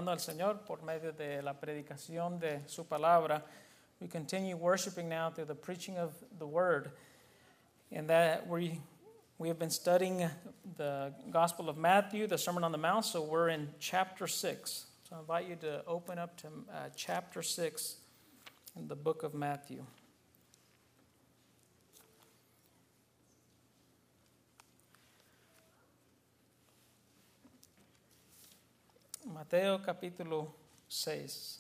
alabando al Señor por medio de la predicación de su palabra. We continue worshiping now through the preaching of the word. And that we have been studying the Gospel of Matthew, the Sermon on the Mount, so we're in chapter 6. So I invite you to open up to chapter 6 in the book of Matthew. Mateo capítulo 6.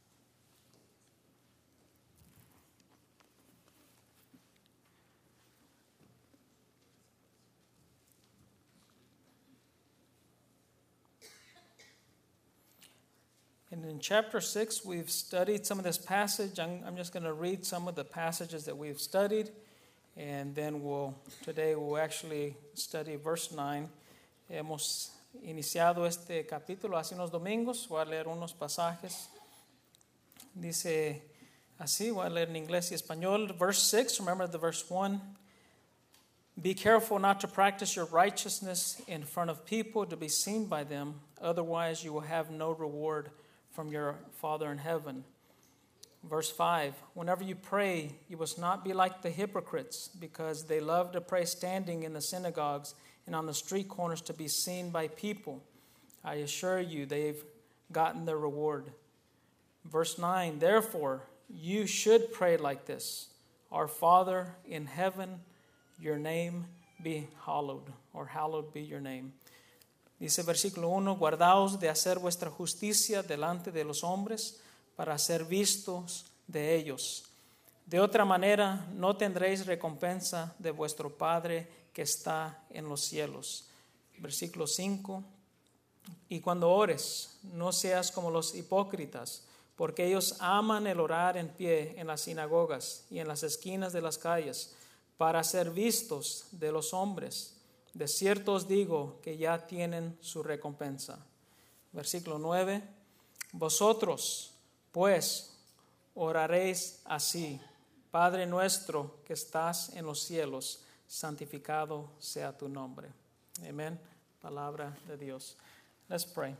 And in chapter 6, we've studied some of this passage. I'm just going to read some of the passages that we've studied, and then today we'll actually study verse 9. Hemos iniciado este capítulo hace unos domingos. Voy a leer unos pasajes. Dice así, voy a leer en inglés y español. Verse 6, remember the verse 1. Be careful not to practice your righteousness in front of people to be seen by them. Otherwise, you will have no reward from your Father in heaven. Verse 5, whenever you pray, you must not be like the hypocrites, because they love to pray standing in the synagogues and on the street corners to be seen by people. I assure you, they've gotten their reward. Verse 9, therefore, you should pray like this. Our Father in heaven, your name be hallowed, or hallowed be your name. Dice versículo 1, guardaos de hacer vuestra justicia delante de los hombres para ser vistos de ellos. De otra manera, no tendréis recompensa de vuestro Padre que está en los cielos. Versículo 5, y cuando ores, no seas como los hipócritas, porque ellos aman el orar en pie en las sinagogas y en las esquinas de las calles, para ser vistos de los hombres. De cierto os digo que ya tienen su recompensa. Versículo 9. Vosotros, pues, oraréis así. Padre nuestro que estás en los cielos, santificado sea tu nombre. Amén. Palabra de Dios. Let's pray.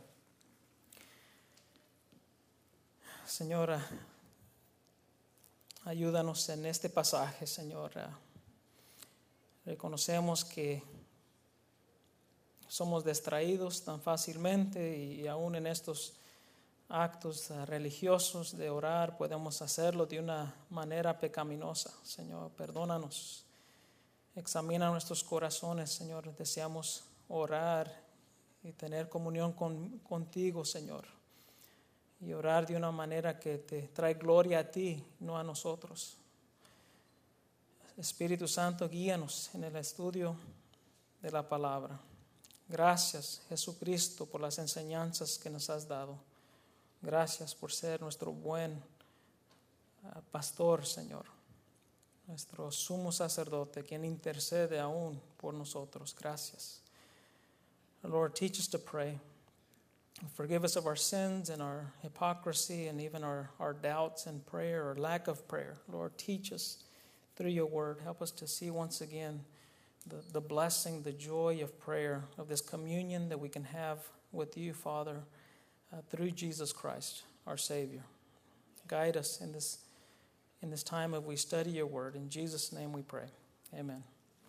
Señora, ayúdanos en este pasaje, Señora. Reconocemos que somos distraídos tan fácilmente y aún en estos actos religiosos de orar podemos hacerlo de una manera pecaminosa. Señor, perdónanos. Examina nuestros corazones, Señor. Deseamos orar y tener comunión contigo, Señor. Y orar de una manera que te trae gloria a ti, no a nosotros. Espíritu Santo, guíanos en el estudio de la palabra. Gracias, Jesucristo, por las enseñanzas que nos has dado. Gracias por ser nuestro buen pastor, Señor. Nuestro sumo sacerdote, quien intercede aún por nosotros. Gracias. Lord, teach us to pray. Forgive us of our sins and our hypocrisy and even our doubts in prayer or lack of prayer. Lord, teach us through your word. Help us to see once again the blessing, the joy of prayer, of this communion that we can have with you, Father, through Jesus Christ, our Savior. Guide us in this time as we study your word. In Jesus' name we pray. Amen.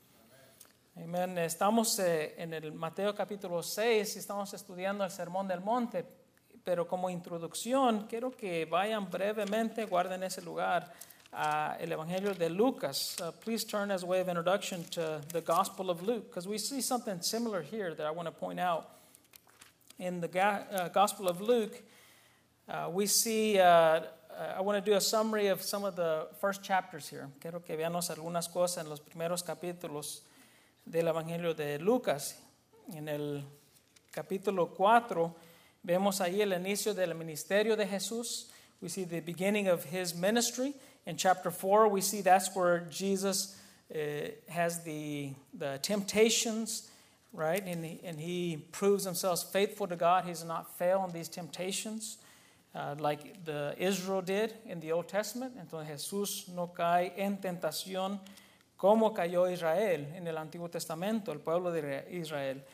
Amen. Estamos en el Mateo capítulo 6 y estamos estudiando el Sermón del Monte, pero como introducción quiero que vayan brevemente, guarden ese lugar, el Evangelio de Lucas. Please turn as a way of introduction to the Gospel of Luke, because we see something similar here that I want to point out. In the Gospel of Luke, we see, I want to do a summary of some of the first chapters here. Quiero que veamos algunas cosas en los primeros capítulos del Evangelio de Lucas. En el capítulo 4 vemos ahí el inicio del ministerio de Jesús. We see the beginning of his ministry. In chapter 4, we see that's where Jesus has the temptations, right? And he proves himself faithful to God. He does not fail in these temptations like the Israel did in the Old Testament. Entonces Jesús no cae en tentación como cayó Israel en el Antiguo Testamento, el pueblo de Israel.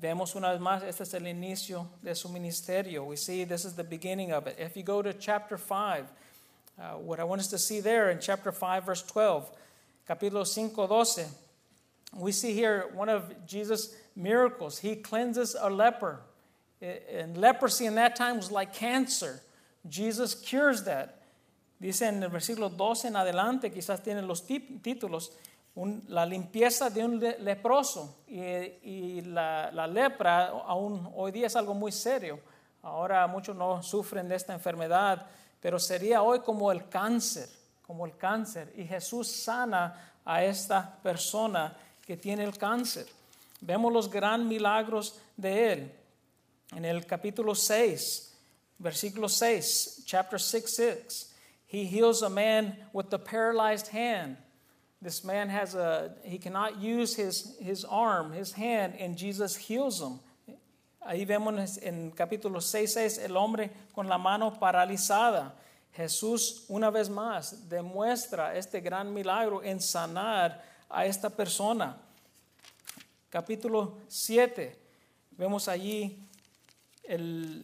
vemos una vez más, este es el inicio de su ministerio. We see this is the beginning of it. If you go to chapter 5, what I want us to see there in chapter 5, verse 12, capítulo 5:12, we see here one of Jesus' miracles. He cleanses a leper. And leprosy in that time was like cancer. Jesus cures that. Dice en el versículo 12 en adelante, quizás tienen los títulos, la limpieza de un leproso. Y la lepra aún hoy día es algo muy serio. Ahora muchos no sufren de esta enfermedad, pero sería hoy como el cáncer. Y Jesús sana a esta persona que tiene el cáncer. Vemos los gran milagros de él. En el capítulo 6, versículo 6, chapter 6, he heals a man with the paralyzed hand. This man he cannot use his arm, his hand, and Jesus heals him. Ahí vemos en capítulo 6, el hombre con la mano paralizada. Jesús, una vez más, demuestra este gran milagro en sanar a esta persona. Capítulo 7, vemos allí en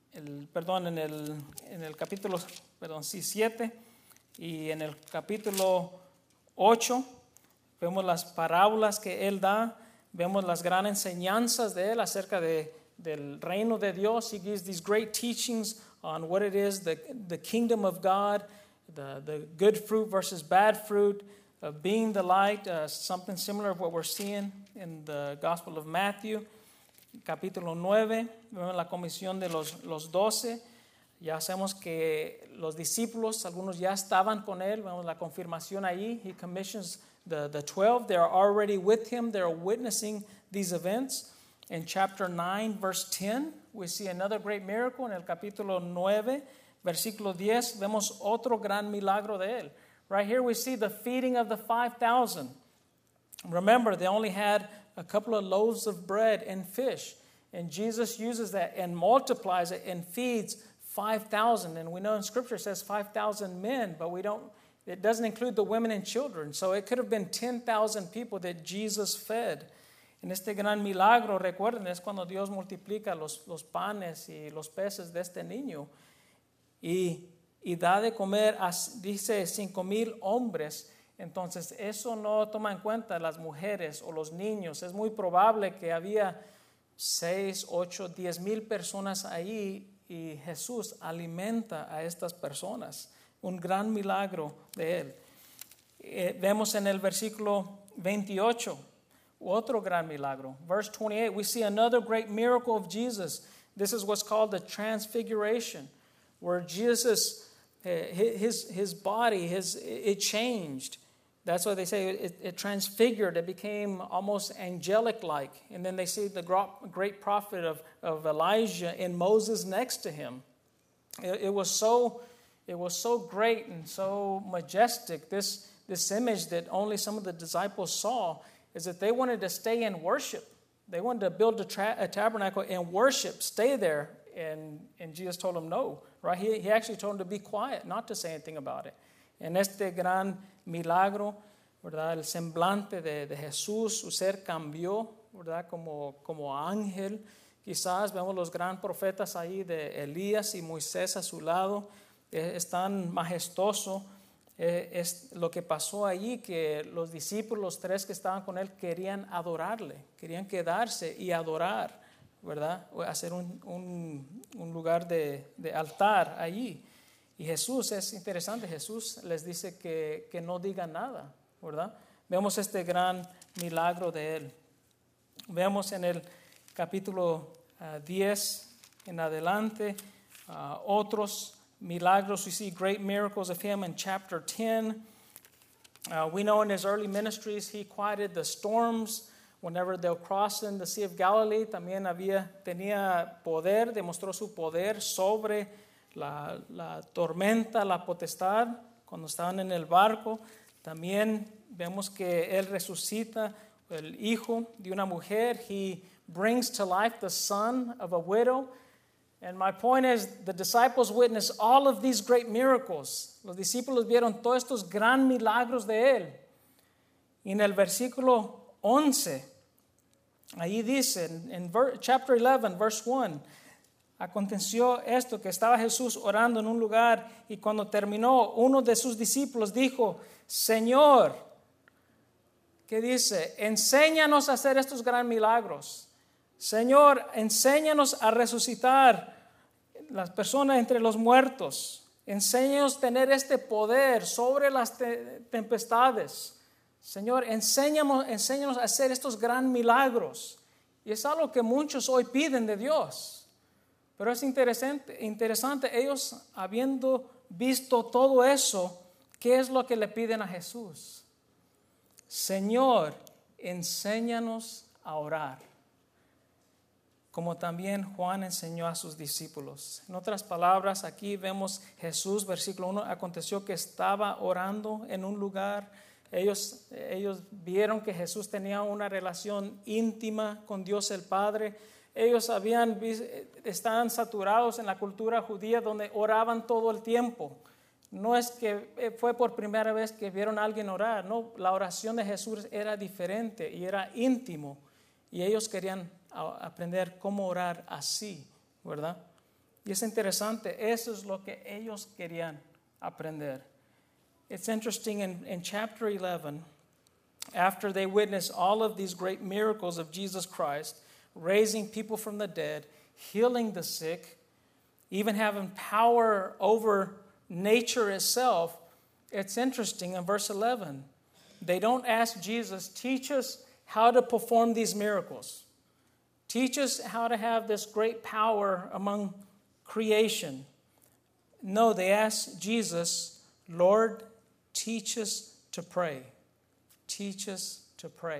el capítulo 7 y en el capítulo 8 vemos las parábolas que él da, vemos las grandes enseñanzas de él acerca del reino de Dios. He gives these great teachings on what it is, the kingdom of God, the good fruit versus bad fruit, of being the light, something similar to what we're seeing in the Gospel of Matthew. Capítulo 9, vemos la comisión de los 12. Ya sabemos que los discípulos, algunos ya estaban con él. Vemos la confirmación ahí. He commissions the 12. They are already with him. They are witnessing these events. In chapter 9, verse 10, we see another great miracle. En el capítulo 9, versículo 10, vemos otro gran milagro de él. Right here we see the feeding of the 5,000. Remember, they only had a couple of loaves of bread and fish. And Jesus uses that and multiplies it and feeds 5,000. And we know in Scripture it says 5,000 men, but it doesn't include the women and children. So it could have been 10,000 people that Jesus fed. En este gran milagro, recuerden, es cuando Dios multiplica los panes y los peces de este niño. Y da de comer, dice, 5,000 hombres. Entonces, eso no toma en cuenta las mujeres o los niños. Es muy probable que había 6, 8, 10,000 personas ahí y Jesús alimenta a estas personas. Un gran milagro de él. Vemos en el versículo 28 otro gran milagro. Verse 28, we see another great miracle of Jesus. This is what's called the transfiguration, where Jesus, his body, it changed. That's why they say it transfigured. It became almost angelic-like. And then they see the great prophet of Elijah and Moses next to him. It was so great and so majestic, this image that only some of the disciples saw, is that they wanted to stay and worship. They wanted to build a tabernacle and worship, stay there. And Jesus told them no. Right? He actually told them to be quiet, not to say anything about it. En este gran milagro, ¿verdad? El semblante de Jesús, su ser cambió, ¿verdad? Como ángel. Quizás vemos los gran profetas ahí de Elías y Moisés a su lado. Es tan majestuoso. Es lo que pasó allí, que los discípulos, los 3 que estaban con él, querían adorarle, querían quedarse y adorar, ¿verdad? Hacer un lugar de altar allí. Y Jesús, es interesante, Jesús les dice que no digan nada, ¿verdad? Vemos este gran milagro de él. Vemos en el capítulo 10 en adelante otros milagros. We see great miracles of him in chapter 10. We know in his early ministries he quieted the storms whenever they'll cross in the Sea of Galilee. También tenía poder, demostró su poder sobre la tormenta, la potestad, cuando estaban en el barco. También vemos que él resucita el hijo de una mujer. He brings to life the son of a widow. And my point is, the disciples witnessed all of these great miracles. Los discípulos vieron todos estos gran milagros de él. Y en el versículo 11, Ahí dice, chapter 11, verse 1, aconteció esto, que estaba Jesús orando en un lugar y cuando terminó, uno de sus discípulos dijo, Señor, ¿qué dice? Enséñanos a hacer estos gran milagros. Señor, enséñanos a resucitar las personas entre los muertos. Enséñanos a tener este poder sobre las tempestades. Señor, enséñanos a hacer estos gran milagros. Y es algo que muchos hoy piden de Dios. Pero es interesante, ellos habiendo visto todo eso, ¿qué es lo que le piden a Jesús? Señor, enséñanos a orar, como también Juan enseñó a sus discípulos. En otras palabras, aquí vemos Jesús, versículo 1, aconteció que estaba orando en un lugar. Ellos vieron que Jesús tenía una relación íntima con Dios el Padre. Ellos estaban saturados en la cultura judía donde oraban todo el tiempo. No es que fue por primera vez que vieron a alguien orar, no, la oración de Jesús era diferente y era íntimo y ellos querían aprender cómo orar así, ¿verdad? Y es interesante, eso es lo que ellos querían aprender. It's interesting in chapter 11, after they witnessed all of these great miracles of Jesus Christ, raising people from the dead, healing the sick, even having power over nature itself, it's interesting in verse 11. They don't ask Jesus, teach us how to perform these miracles. Teach us how to have this great power among creation. No, they ask Jesus, Lord, teach us to pray. Teach us to pray.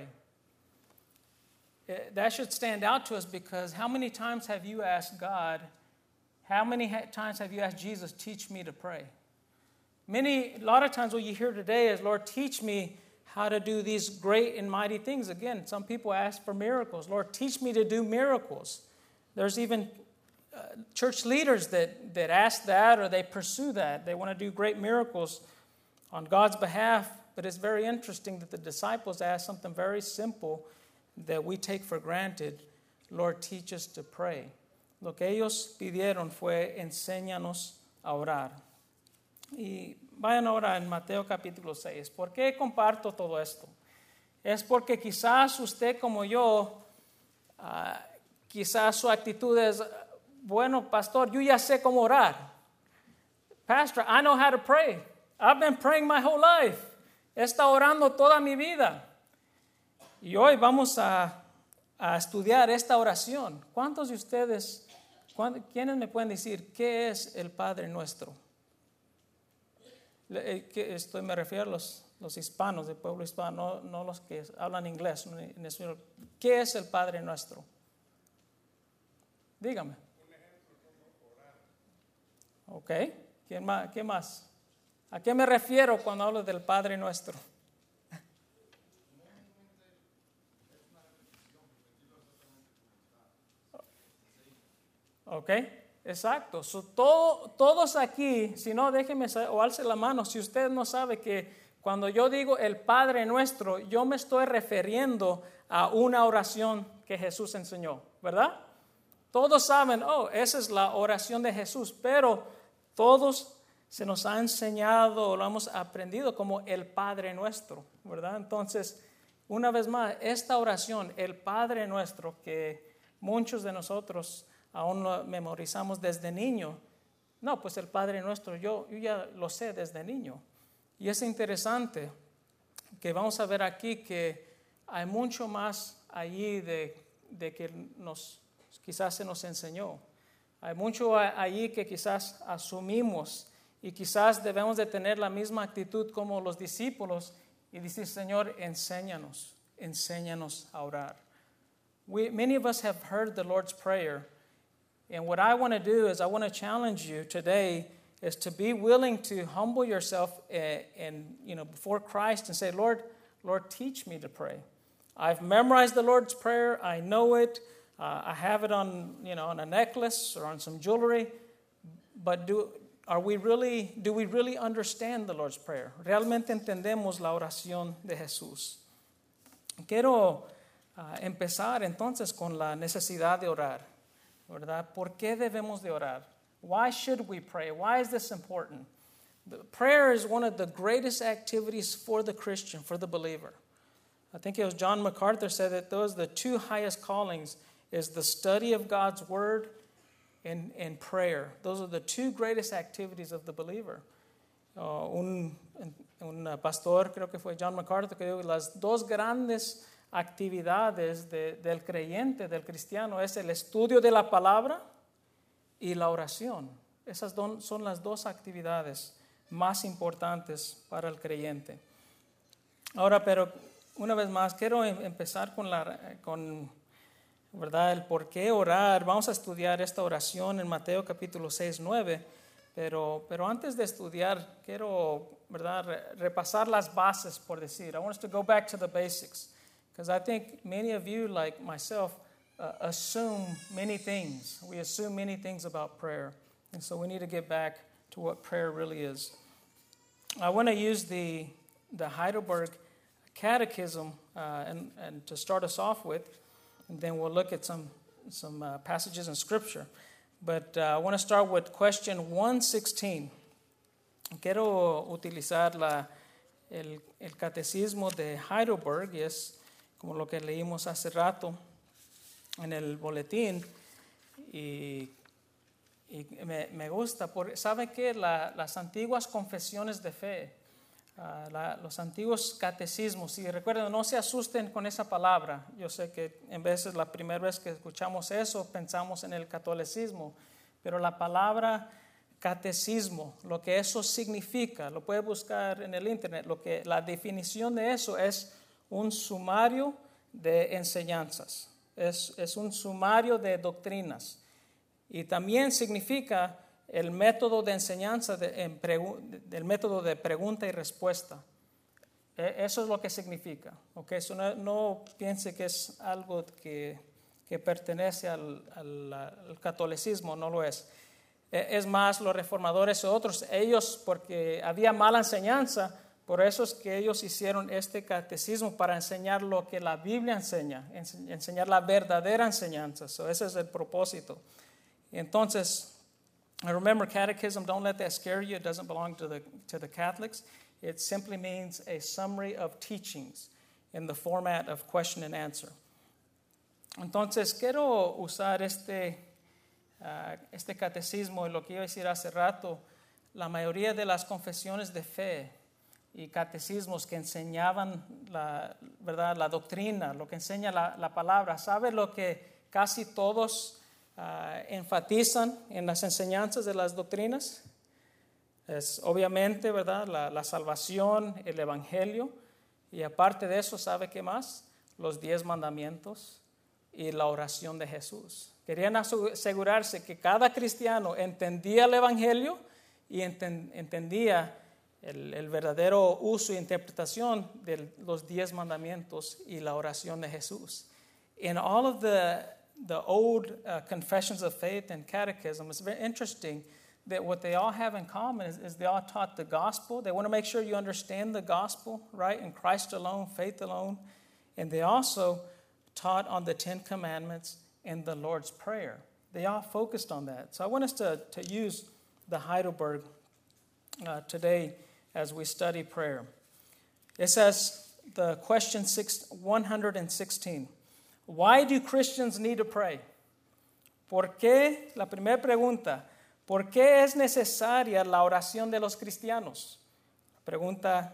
That should stand out to us because how many times have you asked God, how many times have you asked Jesus, teach me to pray? A lot of times what you hear today is, Lord, teach me how to do these great and mighty things. Again, some people ask for miracles. Lord, teach me to do miracles. There's even church leaders that ask that or they pursue that. They want to do great miracles on God's behalf. But it's very interesting that the disciples ask something very simple that we take for granted. Lord, teach us to pray. Lo que ellos pidieron fue enséñanos a orar. Y vayan ahora en Mateo capítulo 6. ¿Por qué comparto todo esto? Es porque quizás usted como yo, quizás su actitud es, bueno, pastor, yo ya sé cómo orar. Pastor, I know how to pray. I've been praying my whole life. He estado orando toda mi vida. Y hoy vamos a estudiar esta oración. ¿Cuántos de ustedes, quiénes me pueden decir qué es el Padre Nuestro? Me refiero a los hispanos, del pueblo hispano, no los que hablan inglés. En español. ¿Qué es el Padre Nuestro? Dígame. Ok. ¿Qué más? ¿A qué me refiero cuando hablo del Padre Nuestro? Ok, exacto. Todos aquí, si no, déjenme o alce la mano. Si usted no sabe que cuando yo digo el Padre Nuestro, yo me estoy refiriendo a una oración que Jesús enseñó, ¿verdad? Todos saben, esa es la oración de Jesús, pero todos se nos ha enseñado, lo hemos aprendido como el Padre Nuestro, ¿verdad? Entonces, una vez más, esta oración, el Padre Nuestro, que muchos de nosotros aún lo memorizamos desde niño. No, pues el Padre Nuestro, yo ya lo sé desde niño. Y es interesante que vamos a ver aquí que hay mucho más allí de que quizás se nos enseñó. Hay mucho allí que quizás asumimos y quizás debemos de tener la misma actitud como los discípulos y decir, Señor, enséñanos a orar. Many of us have heard the Lord's Prayer. And what I want to do is I want to challenge you today is to be willing to humble yourself and before Christ and say, Lord, teach me to pray. I've memorized the Lord's Prayer. I know it. I have it on a necklace or on some jewelry. But do we really understand the Lord's Prayer? ¿Realmente entendemos la oración de Jesús? Quiero empezar entonces con la necesidad de orar, ¿verdad? ¿Por qué debemos de orar? Why should we pray? Why is this important? Prayer is one of the greatest activities for the Christian, for the believer. I think it was John MacArthur said that those the two highest callings is the study of God's Word and prayer. Those are the two greatest activities of the believer. Un pastor, creo que fue John MacArthur, que dijo las dos grandes actividades del creyente, del cristiano, es el estudio de la palabra y la oración. Esas son las dos actividades más importantes para el creyente. Ahora, pero una vez más, quiero empezar con ¿verdad? El por qué orar. Vamos a estudiar esta oración en Mateo capítulo 6, 9, pero antes de estudiar, quiero, ¿verdad? Repasar las bases, por decir. I want us to go back to the basics, because I think many of you, like myself, assume many things. We assume many things about prayer, and so we need to get back to what prayer really is. I want to use the Heidelberg Catechism and to start us off with, and then we'll look at some passages in Scripture. But I want to start with question 116. Quiero utilizar el catecismo de Heidelberg, y es como lo que leímos hace rato en el boletín, y me gusta, ¿sabe qué? Las antiguas confesiones de fe, los antiguos catecismos, y recuerden, no se asusten con esa palabra. Yo sé que en veces la primera vez que escuchamos eso pensamos en el catolicismo, pero la palabra catecismo, lo que eso significa, lo puede buscar en el internet, la definición de eso es un sumario de enseñanzas, es un sumario de doctrinas, y también significa el método de enseñanza, el método de pregunta y respuesta. Eso es lo que significa. ¿Okay? Eso no piense que es algo que pertenece al catolicismo, no lo es. Es más, los reformadores y otros, ellos, porque había mala enseñanza, por eso es que ellos hicieron este catecismo para enseñar lo que la Biblia enseña, enseñar la verdadera enseñanza. Ese es el propósito. Entonces, remember, catechism, don't let that scare you. It doesn't belong to the Catholics. It simply means a summary of teachings in the format of question and answer. Entonces, quiero usar este catecismo, y lo que iba a decir hace rato. La mayoría de las confesiones de fe y catecismos que enseñaban la doctrina, lo que enseña la palabra, ¿sabe lo que casi todos enfatizan en las enseñanzas de las doctrinas? Es obviamente, ¿verdad?, la salvación, el evangelio, y aparte de eso, ¿sabe qué más? Los 10 mandamientos y la oración de Jesús. Querían asegurarse que cada cristiano entendía el evangelio y entendía el verdadero uso e interpretación de los 10 mandamientos y la oración de Jesús. In all of the old confessions of faith and catechism, it's very interesting that what they all have in common is they all taught the gospel. They want to make sure you understand the gospel, right? In Christ alone, faith alone. And they also taught on the 10 Commandments and the Lord's Prayer. They all focused on that. So I want us to use the Heidelberg today as we study prayer. It says, the question 116. Why do Christians need to pray? ¿Por qué? La primera pregunta, ¿por qué es necesaria la oración de los cristianos? Pregunta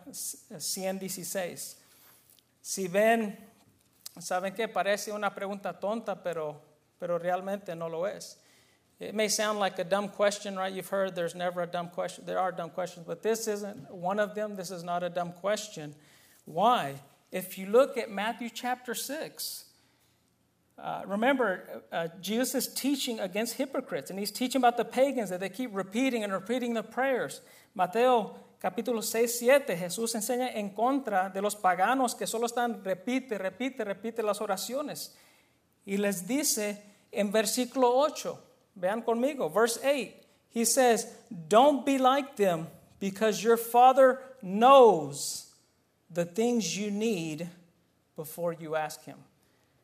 116. Si ven, saben que parece una pregunta tonta, pero realmente no lo es. It may sound like a dumb question, right? You've heard there's never a dumb question. There are dumb questions, but this isn't one of them. This is not a dumb question. Why? If you look at Matthew chapter 6, remember, Jesus is teaching against hypocrites, and he's teaching about the pagans that they keep repeating the prayers. Mateo capítulo 6, 7, Jesús enseña en contra de los paganos que solo están repite las oraciones. Y les dice en versículo 8, vean conmigo, verse 8, he says, don't be like them, because your Father knows the things you need before you ask him.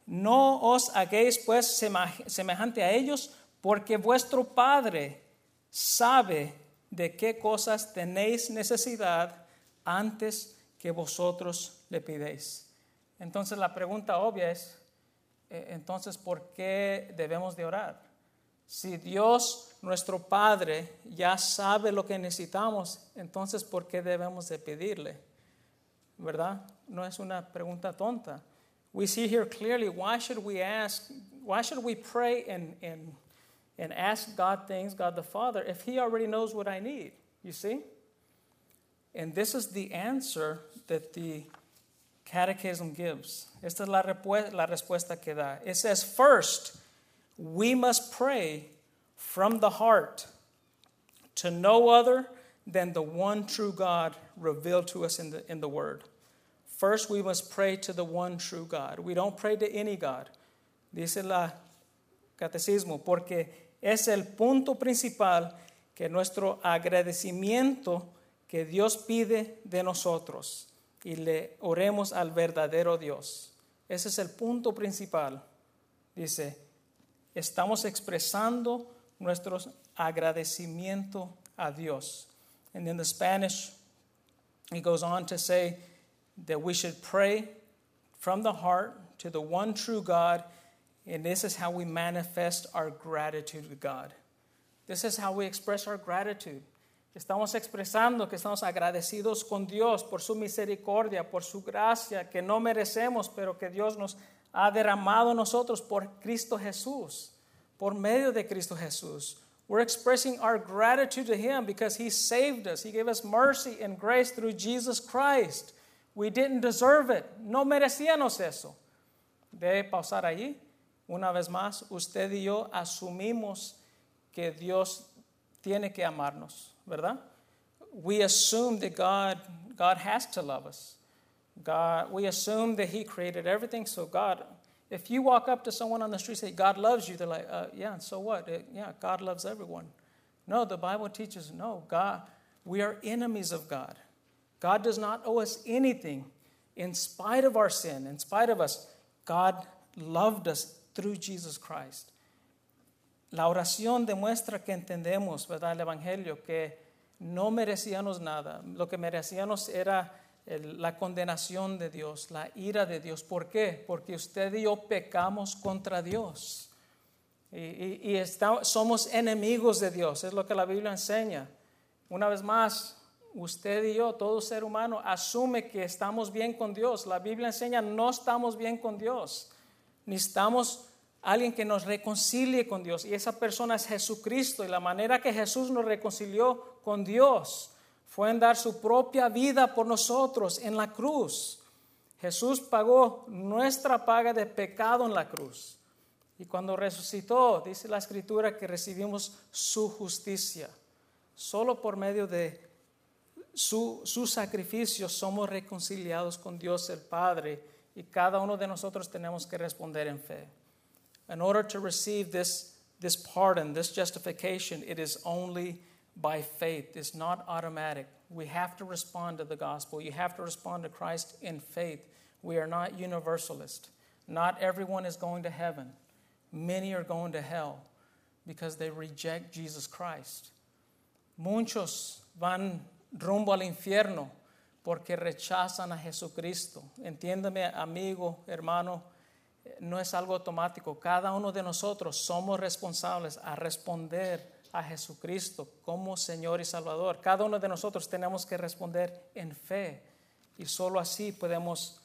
No os hagáis pues semejante a ellos, porque vuestro Padre sabe de qué cosas tenéis necesidad antes que vosotros le pidéis. Entonces la pregunta obvia es, entonces, ¿por qué debemos de orar? Si Dios, nuestro Padre, ya sabe lo que necesitamos, entonces, ¿por qué debemos de pedirle? ¿Verdad? No es una pregunta tonta. We see here clearly, why should we pray and ask God things, God the Father, if He already knows what I need? You see? And this is the answer that the Catechism gives. Esta es la respuesta que da. It says, first, we must pray from the heart to no other than the one true God revealed to us in the Word. First, we must pray to the one true God. We don't pray to any God. Dice la Catecismo, porque es el punto principal que nuestro agradecimiento que Dios pide de nosotros y le oremos al verdadero Dios. Ese es el punto principal. Dice, estamos expresando nuestro agradecimiento a Dios. And in the Spanish, he goes on to say that we should pray from the heart to the one true God, and this is how we manifest our gratitude to God. This is how we express our gratitude. Estamos expresando que estamos agradecidos con Dios por su misericordia, por su gracia, que no merecemos, pero que Dios nos ha derramado a nosotros por Cristo Jesús, por medio de Cristo Jesús. We're expressing our gratitude to Him because He saved us. He gave us mercy and grace through Jesus Christ. We didn't deserve it. No merecíamos eso. Debe pausar allí. Una vez más, usted y yo asumimos que Dios tiene que amarnos, ¿verdad? We assume that God has to love us. We assume that He created everything. So God, if you walk up to someone on the street and say, God loves you, they're like, yeah, so what? Yeah, God loves everyone. No, the Bible teaches, no, God, we are enemies of God. God does not owe us anything. In spite of our sin, in spite of us, God loved us through Jesus Christ. La oración demuestra que entendemos, ¿verdad? El Evangelio, que no merecíamos nada. Lo que merecíamos era la condenación de Dios, la ira de Dios. ¿Por qué? Porque usted y yo pecamos contra Dios. Y somos enemigos de Dios. Es lo que la Biblia enseña. Una vez más, usted y yo, todo ser humano, asume que estamos bien con Dios. La Biblia enseña no estamos bien con Dios. Necesitamos alguien que nos reconcilie con Dios. Y esa persona es Jesucristo. Y la manera que Jesús nos reconcilió con Dios fue en dar su propia vida por nosotros en la cruz. Jesús pagó nuestra paga de pecado en la cruz. Y cuando resucitó, dice la Escritura que recibimos su justicia. Solo por medio de su sacrificio somos reconciliados con Dios el Padre. Y cada uno de nosotros tenemos que responder en fe. In order to receive this pardon, this justification, it is only by faith. It's not automatic. We have to respond to the gospel. You have to respond to Christ in faith. We are not universalist. Not everyone is going to heaven. Many are going to hell because they reject Jesus Christ. Muchos van rumbo al infierno porque rechazan a Jesucristo. Entiéndeme, amigo, hermano, no es algo automático. Cada uno de nosotros somos responsables a responder a Jesucristo como Señor y Salvador. Cada uno de nosotros tenemos que responder en fe. Y solo así podemos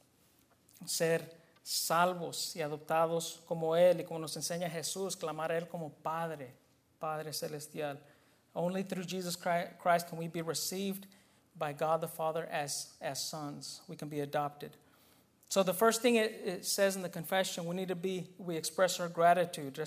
ser salvos y adoptados como Él. Y como nos enseña Jesús, clamar a Él como Padre, Padre Celestial. Only through Jesus Christ can we be received by God the Father as sons. We can be adopted. So the first thing it says in the confession, we express our gratitude.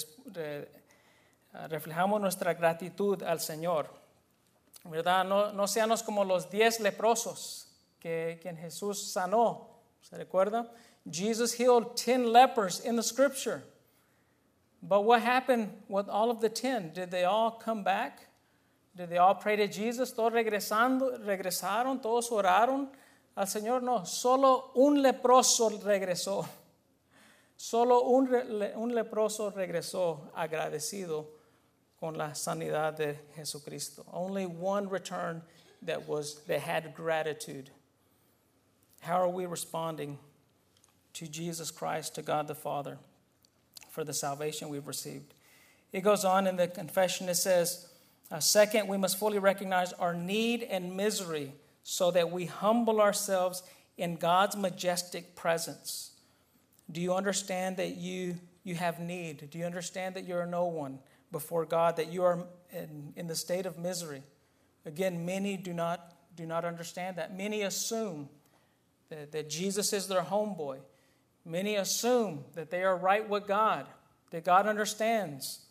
Reflejamos nuestra gratitud al Señor. ¿Verdad? No seamos como los 10 leprosos quien Jesús sanó. ¿Se recuerda? Jesus healed 10 lepers in the scripture. But what happened with all of the 10? Did they all come back? Did they all pray to Jesus? ¿Todos regresaron? ¿Todos oraron al Señor? No, solo un leproso regresó. Solo un leproso regresó agradecido con la sanidad de Jesucristo. Only one returned that had gratitude. How are we responding to Jesus Christ, to God the Father, for the salvation we've received? It goes on in the confession, it says, second, we must fully recognize our need and misery so that we humble ourselves in God's majestic presence. Do you understand that you have need? Do you understand that you're no one before God, that you are in the state of misery? Again, many do not understand that. Many assume that Jesus is their homeboy. Many assume that they are right with God, that God understands.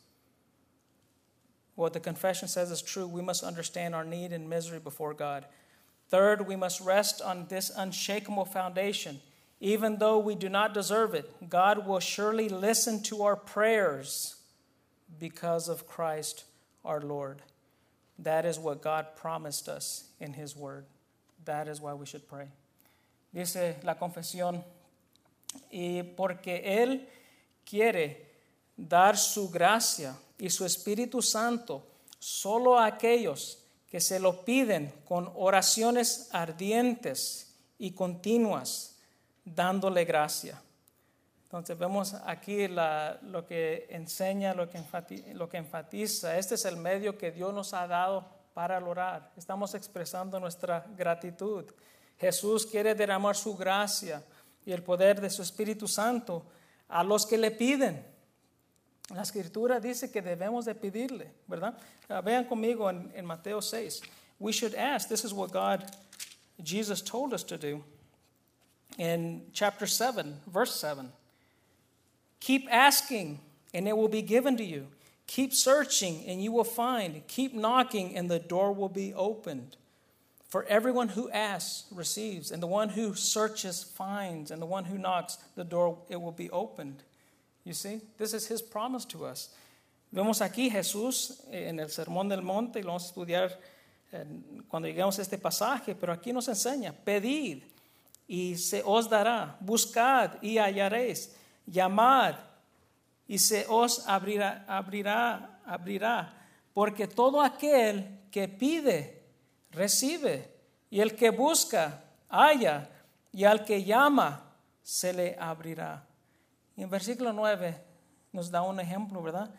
What the confession says is true. We must understand our need and misery before God. Third, we must rest on this unshakable foundation. Even though we do not deserve it, God will surely listen to our prayers because of Christ our Lord. That is what God promised us in His Word. That is why we should pray. Dice la confesión, y porque Él quiere dar su gracia y su Espíritu Santo solo a aquellos que se lo piden con oraciones ardientes y continuas, dándole gracia. Entonces vemos aquí lo que enseña, lo que enfatiza. Este es el medio que Dios nos ha dado para orar. Estamos expresando nuestra gratitud. Jesús quiere derramar su gracia y el poder de su Espíritu Santo a los que le piden. La Escritura dice que debemos de pedirle, ¿verdad? Vean conmigo en Mateo 6. We should ask. This is what Jesus told us to do. In chapter 7, verse 7. Keep asking, and it will be given to you. Keep searching, and you will find. Keep knocking, and the door will be opened. For everyone who asks receives, and the one who searches finds, and the one who knocks, the door, it will be opened. You see, this is His promise to us. Vemos aquí Jesús en el Sermón del Monte, y lo vamos a estudiar cuando lleguemos a este pasaje, pero aquí nos enseña, pedid y se os dará, buscad y hallaréis, llamad y se os abrirá, porque todo aquel que pide, recibe, y el que busca, halla, y al que llama, se le abrirá. Y en versículo 9 nos da un ejemplo, ¿verdad?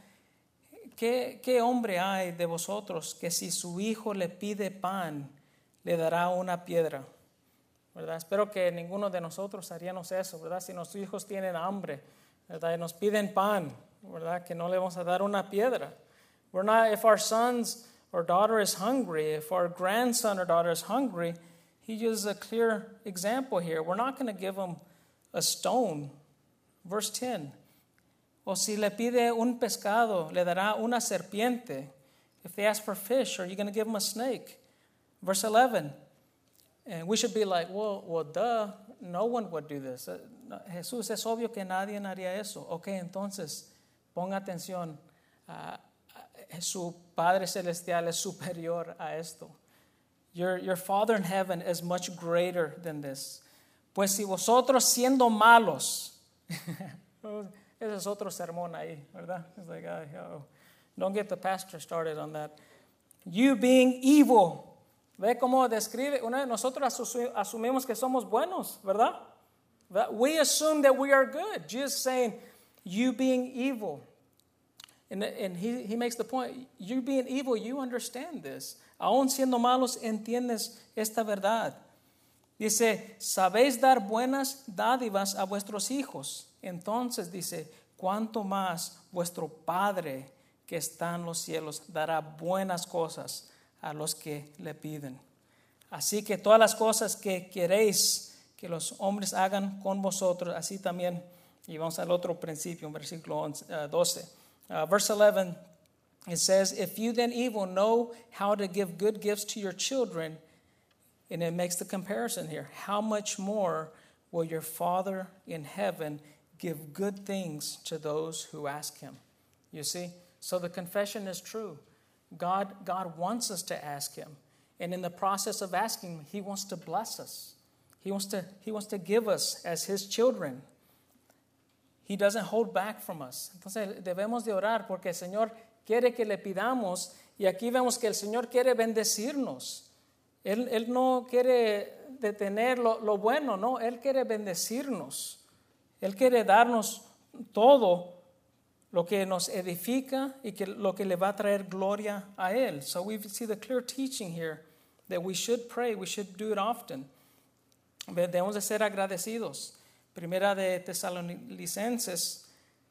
¿Qué hombre hay de vosotros que si su hijo le pide pan, le dará una piedra? ¿Verdad? Espero que ninguno de nosotros haríamos eso, ¿verdad? Si nuestros hijos tienen hambre, ¿verdad? Y nos piden pan, ¿verdad? Que no le vamos a dar una piedra. We're not, if our sons or daughter is hungry, if our grandson or daughter is hungry, he uses a clear example here. We're not going to give them a stone. Verse 10. O si le pide un pescado, le dará una serpiente. If they ask for fish, are you going to give them a snake? Verse 11. And we should be like, well, duh, no one would do this. Jesús, es obvio que nadie haría eso. Okay, entonces, ponga atención. Su Padre Celestial es superior a esto. Your Father in heaven is much greater than this. Pues si vosotros siendo malos, ese es otro sermón ahí, ¿verdad? It's like, don't get the pastor started on that. You being evil. ¿Ve cómo describe? Nosotros asumimos que somos buenos, ¿verdad? We assume that we are good. Jesus is saying, you being evil. And he makes the point, you being evil, you understand this. Aún siendo malos, entiendes esta verdad. Dice, sabéis dar buenas dádivas a vuestros hijos. Entonces dice, cuánto más vuestro Padre que está en los cielos dará buenas cosas a los que le piden. Así que todas las cosas que queréis que los hombres hagan con vosotros, así también, y vamos al otro principio, en versículo 12. Verse 11, it says, if you then evil know how to give good gifts to your children, and it makes the comparison here, how much more will your Father in heaven give good things to those who ask Him? You see? So the confession is true. God wants us to ask Him. And in the process of asking, He wants to bless us. He wants to give us as His children. He doesn't hold back from us. Entonces debemos de orar porque el Señor quiere que le pidamos, y aquí vemos que el Señor quiere bendecirnos. Él no quiere detener lo bueno, no, Él quiere bendecirnos. Él quiere darnos todo lo que nos edifica y lo que le va a traer gloria a Él. So we see the clear teaching here that we should pray, we should do it often. Debemos de ser agradecidos. Primera de Tesalonicenses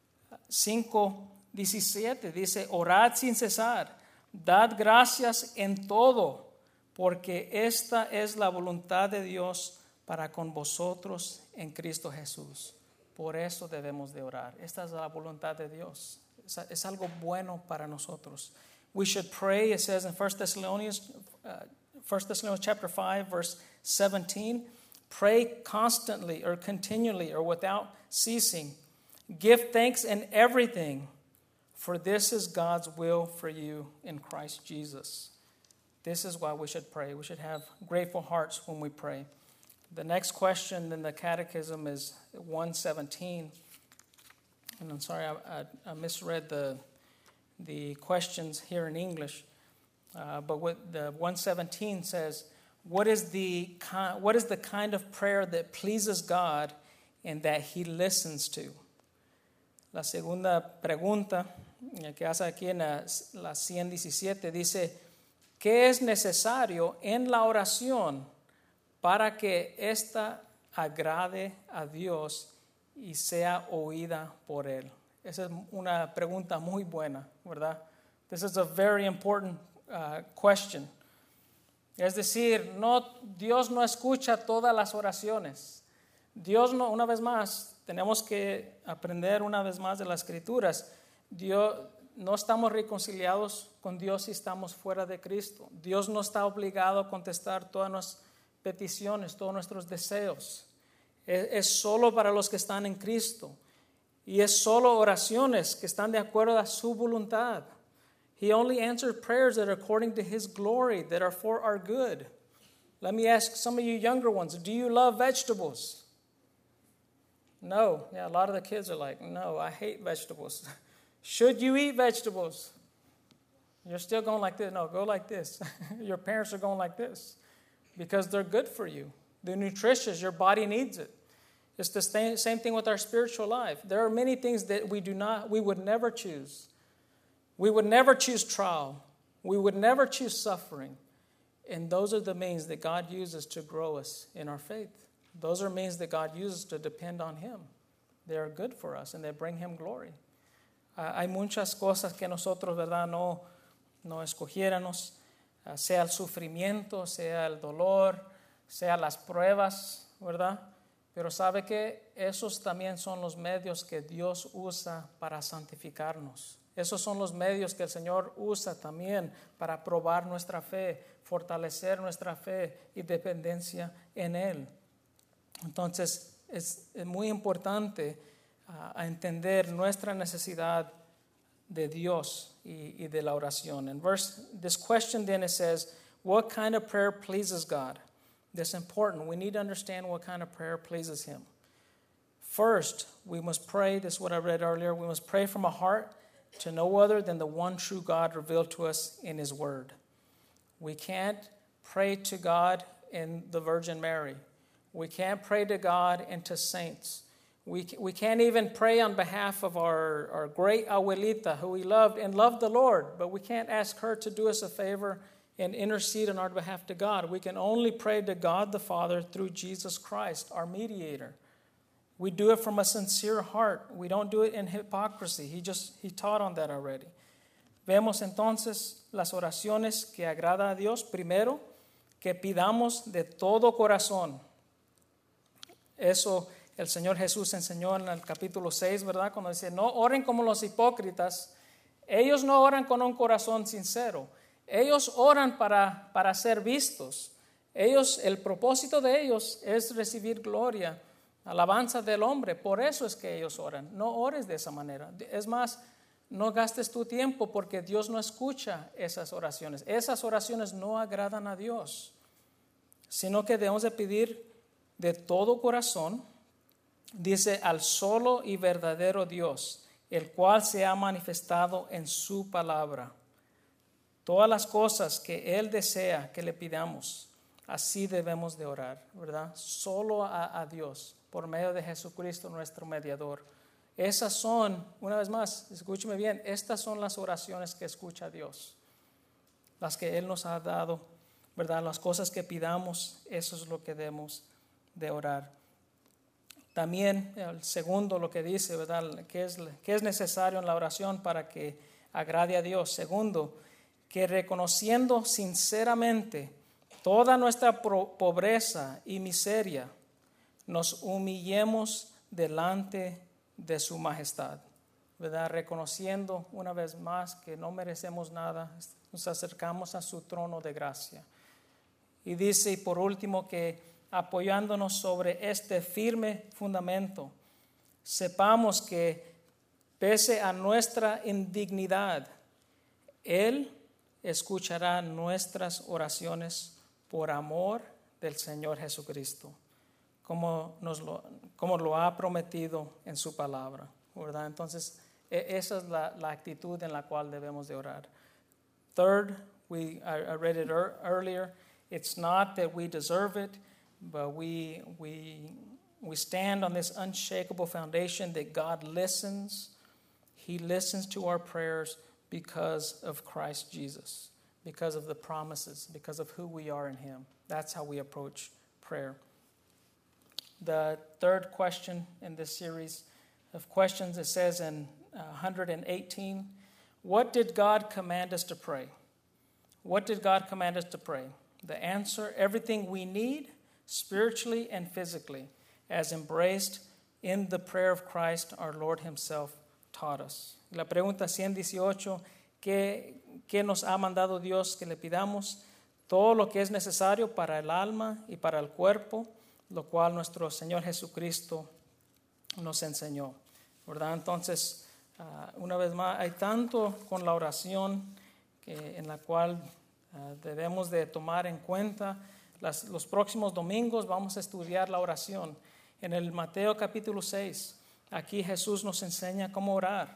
5:17 dice, orad sin cesar, dad gracias en todo, porque esta es la voluntad de Dios para con vosotros en Cristo Jesús. Por eso debemos de orar. Esta es la voluntad de Dios. Es algo bueno para nosotros. We should pray, it says in 1 Thessalonians chapter 5, verse 17, pray constantly or continually or without ceasing. Give thanks in everything, for this is God's will for you in Christ Jesus. This is why we should pray. We should have grateful hearts when we pray. The next question in the catechism is 117. And I'm sorry, I misread the questions here in English. But what the 117 says, what is the kind of prayer that pleases God and that He listens to? La segunda pregunta que hace aquí en la 117 dice, ¿qué es necesario en la oración para que ésta agrade a Dios y sea oída por Él? Esa es una pregunta muy buena, ¿verdad? This is a very important question. Es decir, Dios no escucha todas las oraciones. Dios no, una vez más, tenemos que aprender una vez más de las Escrituras. No estamos reconciliados con Dios si estamos fuera de Cristo. Dios no está obligado a contestar todas nuestras peticiones, todos nuestros deseos. Es solo para los que están en Cristo. Y es solo oraciones que están de acuerdo a su voluntad. He only answers prayers that are according to His glory, that are for our good. Let me ask some of you younger ones, do you love vegetables? No. Yeah, a lot of the kids are like, no, I hate vegetables. Should you eat vegetables? You're still going like this. No, go like this. Your parents are going like this because they're good for you. They're nutritious. Your body needs it. It's the same thing with our spiritual life. There are many things that we would never choose. We would never choose trial. We would never choose suffering. And those are the means that God uses to grow us in our faith. Those are means that God uses to depend on Him. They are good for us and they bring Him glory. Hay muchas cosas que nosotros, ¿verdad?, no escogiéramos, sea el sufrimiento, sea el dolor, sea las pruebas, ¿verdad? Pero sabe que esos también son los medios que Dios usa para santificarnos. Esos son los medios que el Señor usa también para probar nuestra fe, fortalecer nuestra fe y dependencia en Él. Entonces, es muy importante a entender nuestra necesidad de Dios y de la oración. In this question then it says, what kind of prayer pleases God? That's important. We need to understand what kind of prayer pleases Him. First, we must pray, this is what I read earlier, we must pray from a heart to no other than the one true God revealed to us in His Word. We can't pray to God in the Virgin Mary. We can't pray to God and to saints. We can't even pray on behalf of our great abuelita who we loved and loved the Lord, but we can't ask her to do us a favor and intercede on our behalf to God. We can only pray to God the Father through Jesus Christ, our mediator. We do it from a sincere heart. We don't do it in hypocrisy. He taught on that already. Vemos entonces las oraciones que agrada a Dios. Primero, que pidamos de todo corazón. Eso el Señor Jesús enseñó en el capítulo 6, ¿verdad? Cuando dice, no oren como los hipócritas. Ellos no oran con un corazón sincero. Ellos oran para ser vistos. El propósito de ellos es recibir gloria, alabanza del hombre. Por eso es que ellos oran. No ores de esa manera. Es más, no gastes tu tiempo porque Dios no escucha esas oraciones. Esas oraciones no agradan a Dios, sino que debemos de pedir de todo corazón dice al solo y verdadero Dios, el cual se ha manifestado en su palabra. Todas las cosas que Él desea que le pidamos, así debemos de orar, ¿verdad? Solo a Dios, por medio de Jesucristo, nuestro mediador. Esas son, una vez más, escúcheme bien, estas son las oraciones que escucha Dios. Las que Él nos ha dado, ¿verdad? Las cosas que pidamos, eso es lo que debemos de orar. También el segundo, lo que dice, ¿verdad? ¿Qué es necesario en la oración para que agrade a Dios? Segundo, que reconociendo sinceramente toda nuestra pobreza y miseria, nos humillemos delante de su majestad, ¿verdad? Reconociendo una vez más que no merecemos nada, nos acercamos a su trono de gracia. Y dice, y por último, que apoyándonos sobre este firme fundamento, sepamos que pese a nuestra indignidad, Él escuchará nuestras oraciones por amor del Señor Jesucristo, como lo ha prometido en su palabra, ¿verdad? Entonces, esa es la actitud en la cual debemos de orar. Third, I read it earlier, it's not that we deserve it, but we stand on this unshakable foundation that God listens. He listens to our prayers because of Christ Jesus, because of the promises, because of who we are in Him. That's how we approach prayer. The third question in this series of questions, it says in 118, what did God command us to pray? What did God command us to pray? The answer, everything we need, spiritually and physically, as embraced in the prayer of Christ, our Lord Himself taught us. La pregunta 118, ¿qué nos ha mandado Dios que le pidamos? Todo lo que es necesario para el alma y para el cuerpo, lo cual nuestro Señor Jesucristo nos enseñó, ¿verdad? Entonces, una vez más, hay tanto con la oración en la cual debemos de tomar en cuenta. Los próximos domingos vamos a estudiar la oración. En el Mateo capítulo 6, aquí Jesús nos enseña cómo orar.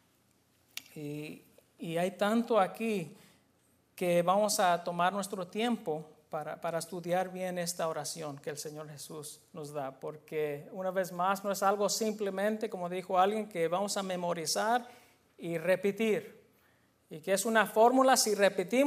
Y hay tanto aquí que vamos a tomar nuestro tiempo para estudiar bien esta oración que el Señor Jesús nos da. Porque una vez más no es algo simplemente, como dijo alguien, que vamos a memorizar y repetir. Y que es una fórmula, si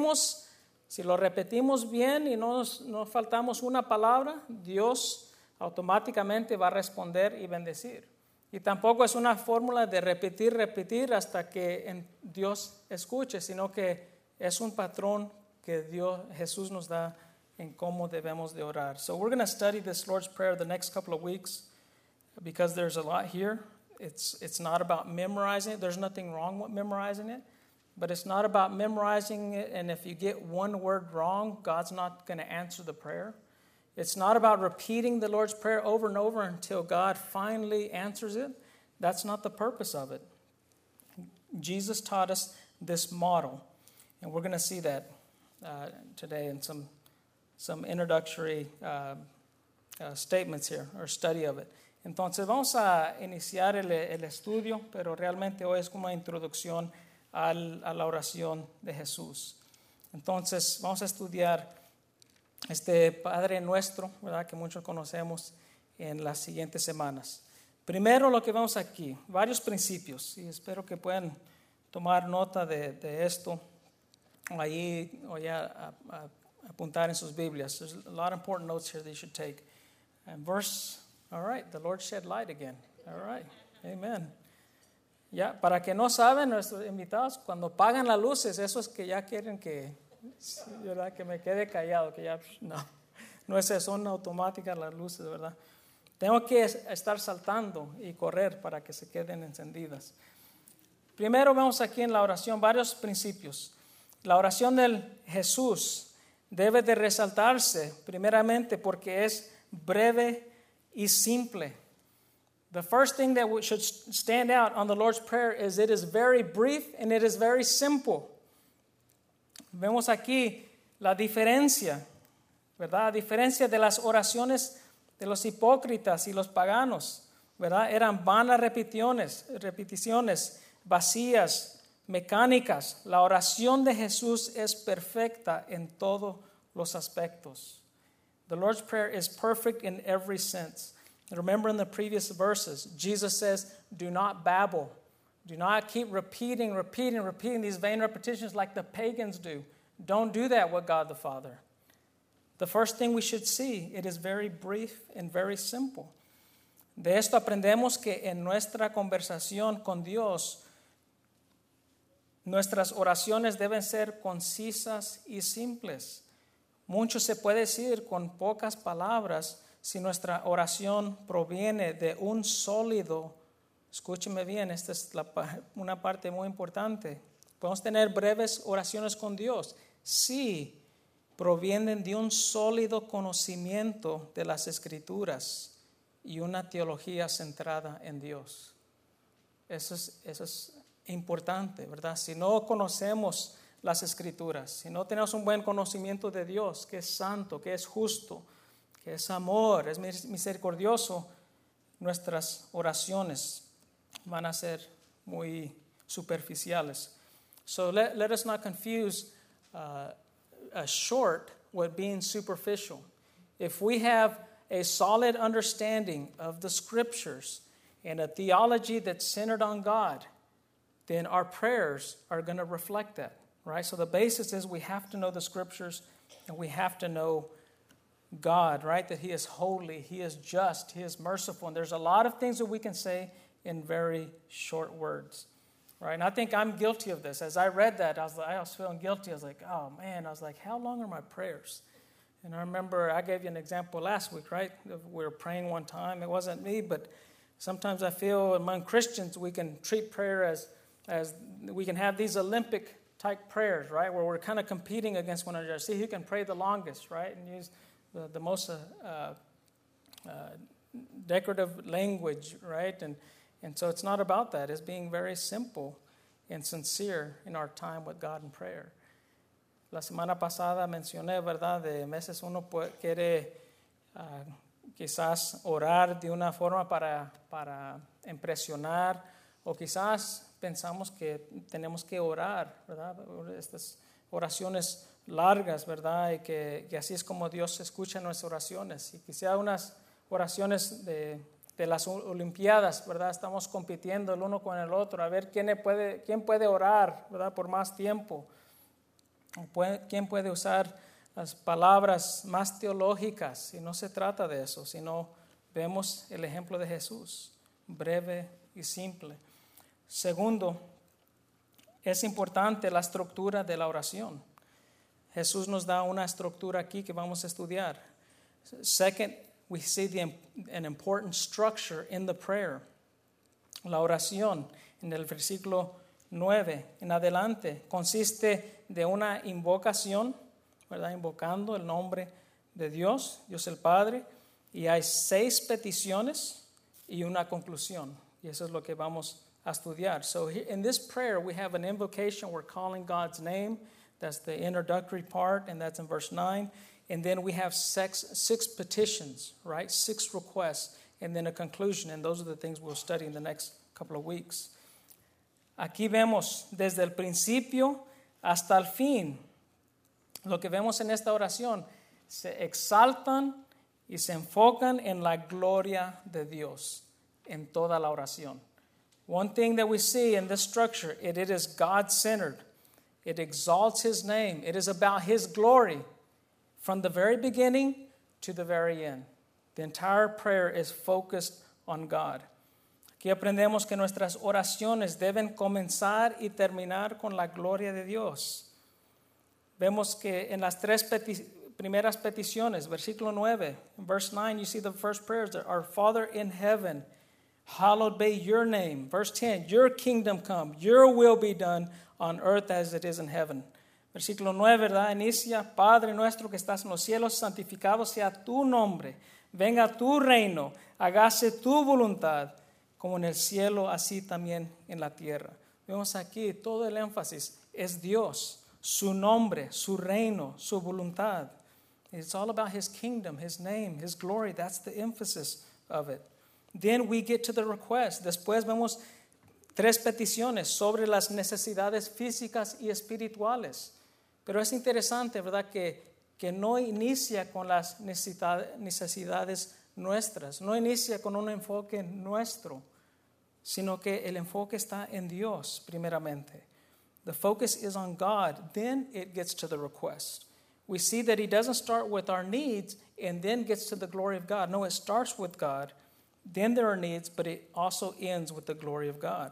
lo repetimos bien y no faltamos una palabra, Dios automáticamente va a responder y bendecir. Y tampoco es una fórmula de repetir hasta que Dios escuche, sino que es un patrón que Jesús nos da en cómo debemos de orar. So we're going to study this Lord's Prayer the next couple of weeks because there's a lot here. It's not about memorizing it. There's nothing wrong with memorizing it. But it's not about memorizing it, and if you get one word wrong, God's not going to answer the prayer. It's not about repeating the Lord's Prayer over and over until God finally answers it. That's not the purpose of it. Jesus taught us this model, and we're going to see that today in some introductory statements here, or study of it. Entonces vamos a iniciar el estudio, pero realmente hoy es como una introducción a la oración de Jesús. Entonces vamos a estudiar este Padre Nuestro, ¿verdad? Que muchos conocemos en las siguientes semanas. Primero lo que vemos aquí, varios principios, y espero que puedan tomar nota de esto ahí o ya apuntar en sus Biblias. There's a lot of important notes here that you should take. And all right, the Lord shed light again. All right, amen. Ya, para que no saben nuestros invitados, cuando apagan las luces, eso es que ya quieren ¿verdad? Que me quede callado, que ya no es eso, son automáticas las luces, ¿verdad? Tengo que estar saltando y correr para que se queden encendidas. Primero vemos aquí en la oración varios principios. La oración del Jesús debe de resaltarse primeramente porque es breve y simple. The first thing that should stand out on the Lord's Prayer is it is very brief and it is very simple. Vemos aquí la diferencia, ¿verdad? La diferencia de las oraciones de los hipócritas y los paganos. ¿verdad? Eran vanas repeticiones vacías, mecánicas. La oración de Jesús es perfecta en todos los aspectos. The Lord's Prayer is perfect in every sense. Remember in the previous verses, Jesus says, do not babble. Do not keep repeating these vain repetitions like the pagans do. Don't do that with God the Father. The first thing we should see, it is very brief and very simple. De esto aprendemos que en nuestra conversación con Dios, nuestras oraciones deben ser concisas y simples. Mucho se puede decir con pocas palabras si nuestra oración proviene de un sólido. Escúcheme bien, esta es una parte muy importante. Podemos tener breves oraciones con Dios si provienen de un sólido conocimiento de las Escrituras y una teología centrada en Dios. Eso es importante, ¿verdad? Si no conocemos las Escrituras, si no tenemos un buen conocimiento de Dios, que es santo, que es justo, que es amor, es misericordioso, nuestras oraciones van a ser muy superficiales. So let us not confuse a short with being superficial. If we have a solid understanding of the Scriptures and a theology that's centered on God, then our prayers are going to reflect that, right? So the basis is we have to know the Scriptures and we have to know God, right? That He is holy, He is just, He is merciful. And there's a lot of things that we can say in very short words, right? And I think I'm guilty of this. As I read that, I was feeling guilty. I was like, oh man, how long are my prayers? And I remember I gave you an example last week, right? We were praying one time. It wasn't me, but sometimes I feel among Christians we can treat prayer as we can have these Olympic type prayers, right? Where we're kind of competing against one another. See who can pray the longest, right? And use the most decorative language, right? And so it's not about that. It's being very simple and sincere in our time with God in prayer. La semana pasada mencioné, ¿verdad? De veces uno quiere quizás orar de una forma para impresionar, o quizás pensamos que tenemos que orar, ¿verdad? Estas oraciones largas, ¿verdad? Y que así es como Dios escucha nuestras oraciones. Y quizás unas oraciones de las Olimpiadas, ¿verdad? Estamos compitiendo el uno con el otro a ver quién puede orar, ¿verdad? Por más tiempo. ¿Quién puede usar las palabras más teológicas? Y no se trata de eso, sino vemos el ejemplo de Jesús, breve y simple. Segundo, es importante la estructura de la oración. Jesús nos da una estructura aquí que vamos a estudiar. Second, we see an important structure in the prayer. La oración, en el versículo 9 en adelante, consiste de una invocación, ¿verdad? Invocando el nombre de Dios el Padre, y hay 6 peticiones y una conclusión. Y eso es lo que vamos a estudiar. So in this prayer, we have an invocation. We're calling God's name. That's the introductory part, and that's in verse 9. And then we have 6 petitions, right? 6 requests, and then a conclusion. And those are the things we'll study in the next couple of weeks. Aquí vemos desde el principio hasta el fin. Lo que vemos en esta oración, se exaltan y se enfocan en la gloria de Dios en toda la oración. One thing that we see in this structure, it is God-centered. It exalts His name. It is about His glory from the very beginning to the very end. The entire prayer is focused on God. Aquí aprendemos que nuestras oraciones deben comenzar y terminar con la gloria de Dios. Vemos que en las 3 primeras peticiones, versículo 9, in verse 9, you see the first prayers there. Our Father in heaven, hallowed be your name. Verse 10, your kingdom come, your will be done on earth as it is in heaven. Versículo 9, ¿verdad? Inicia, Padre nuestro que estás en los cielos, santificado sea tu nombre. Venga tu reino, hágase tu voluntad, como en el cielo, así también en la tierra. Vemos aquí todo el énfasis es Dios, su nombre, su reino, su voluntad. It's all about His kingdom, His name, His glory. That's the emphasis of it. Then we get to the request. Después vemos 3 peticiones sobre las necesidades físicas y espirituales. Pero es interesante, ¿verdad?, que no inicia con las necesidades nuestras, no inicia con un enfoque nuestro, sino que el enfoque está en Dios primeramente. The focus is on God, then it gets to the request. We see that he doesn't start with our needs and then gets to the glory of God. No, it starts with God, then there are needs, but it also ends with the glory of God.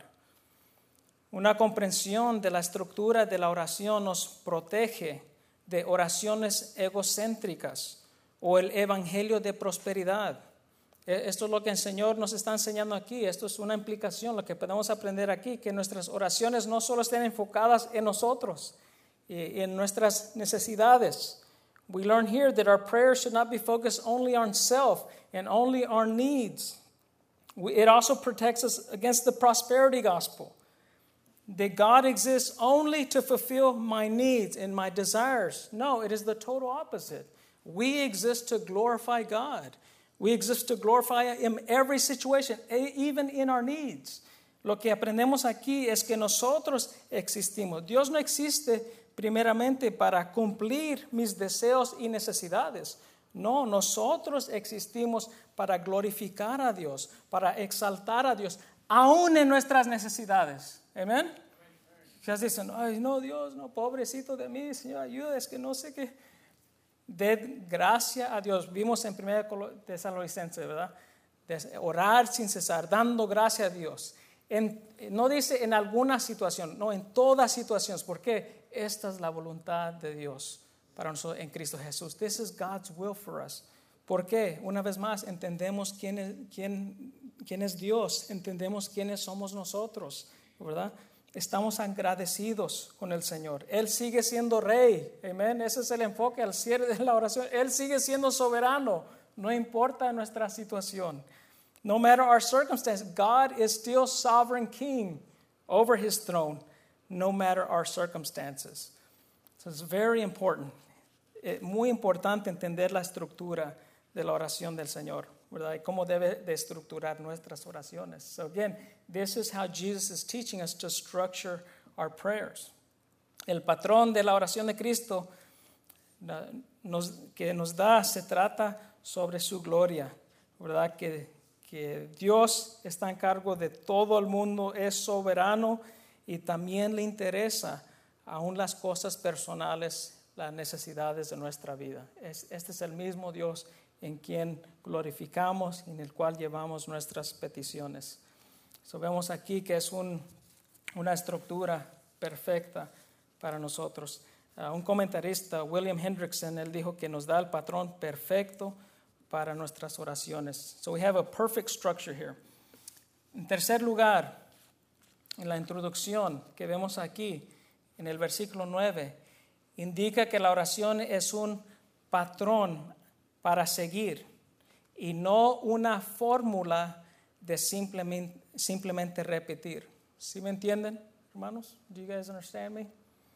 Una comprensión de la estructura de la oración nos protege de oraciones egocéntricas o el evangelio de prosperidad. Esto es lo que el Señor nos está enseñando aquí. Esto es una implicación, lo que podemos aprender aquí, que nuestras oraciones no solo estén enfocadas en nosotros y en nuestras necesidades. We learn here that our prayers should not be focused only on self and only our needs. It also protects us against the prosperity gospel, that God exists only to fulfill my needs and my desires. No, it is the total opposite. We exist to glorify God. We exist to glorify Him in every situation, even in our needs. Lo que aprendemos aquí es que nosotros existimos. Dios no existe primeramente para cumplir mis deseos y necesidades. No, nosotros existimos para glorificar a Dios, para exaltar a Dios, aún en nuestras necesidades. Amén. Ya dicen, ay, no, Dios, no, pobrecito de mí, Señor, ayuda, es que no sé qué. De gracia a Dios. Vimos en 1 Tesalonicenses, ¿verdad? De orar sin cesar, dando gracia a Dios. No dice en alguna situación, no, en todas situaciones. ¿Por qué? Esta es la voluntad de Dios para nosotros en Cristo Jesús. This is God's will for us. ¿Por qué? Una vez más, entendemos quién es Dios, entendemos quiénes somos nosotros, ¿verdad? Estamos agradecidos con el Señor. Él sigue siendo rey. Amén. Ese es el enfoque al cierre de la oración. Él sigue siendo soberano. No importa nuestra situación. No matter our circumstance, God is still sovereign king over his throne, no matter our circumstances. So it's very important. Muy importante entender la estructura de la oración del Señor, ¿verdad? Y cómo debe de estructurar nuestras oraciones. So again, this is how Jesus is teaching us to structure our prayers. El patrón de la oración de Cristo que nos da se trata sobre su gloria, ¿verdad? Que Dios está en cargo de todo el mundo, es soberano y también le interesa aún las cosas personales, las necesidades de nuestra vida. Este es el mismo Dios en quien glorificamos y en el cual llevamos nuestras peticiones. So, vemos aquí que es una estructura perfecta para nosotros. Un comentarista, William Hendrickson, él dijo que nos da el patrón perfecto para nuestras oraciones. So we have a perfect structure here. En tercer lugar, en la introducción que vemos aquí, en el versículo 9, indica que la oración es un patrón para seguir y no una fórmula de simplemente repetir. ¿Sí me entienden, hermanos? Do you guys understand me?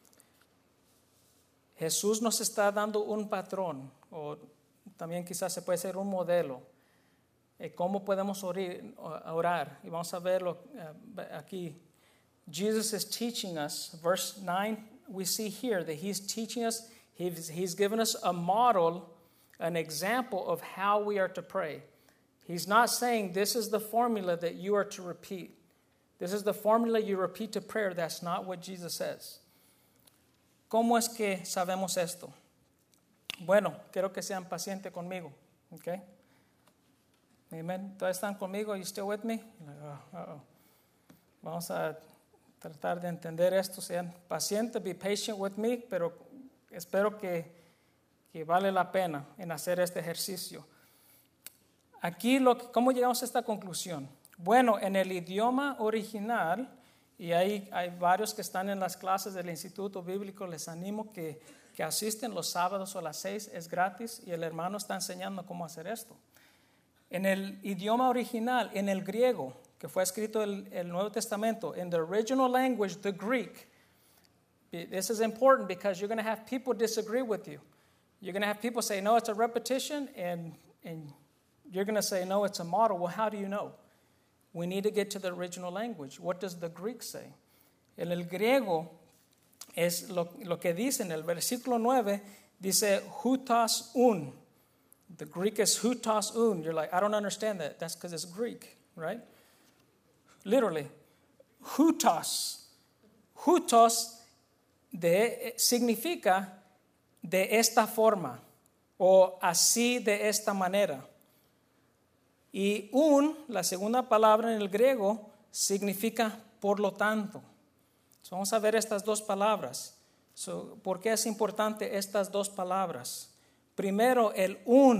Jesús nos está dando un patrón, o también quizás se puede ser un modelo, cómo podemos orar. Y vamos a verlo aquí. Jesus is teaching us, verse 9, we see here that he's teaching us, he's given us a model, an example of how we are to pray. He's not saying this is the formula that you are to repeat. This is the formula you repeat to prayer. That's not what Jesus says. ¿Cómo es que sabemos esto? Bueno, quiero que sean pacientes conmigo. Okay? Amen. ¿Todos están conmigo? You still with me? Vamos a tratar de entender esto. Sean pacientes, be patient with me, pero espero que vale la pena en hacer este ejercicio. Aquí, ¿cómo llegamos a esta conclusión? Bueno, en el idioma original, y hay varios que están en las clases del Instituto Bíblico, les animo que asisten los sábados a las 6, es gratis, y el hermano está enseñando cómo hacer esto. En el idioma original, en el griego, que fue escrito el Nuevo Testamento, in the original language, the Greek, this is important because you're going to have people disagree with you. You're going to have people say, no, it's a repetition, and you're going to say, no, it's a model. Well, how do you know? We need to get to the original language. What does the Greek say? En el griego es lo que dice en el versículo 9, dice hutas un. The Greek is hutas un. You're like, I don't understand that. That's because it's Greek, right? Literally, hutas. Hutos significa de esta forma o así de esta manera. Y la segunda palabra en el griego, significa por lo tanto. So, vamos a ver estas dos palabras. So, ¿por qué es importante estas dos palabras? Primero, el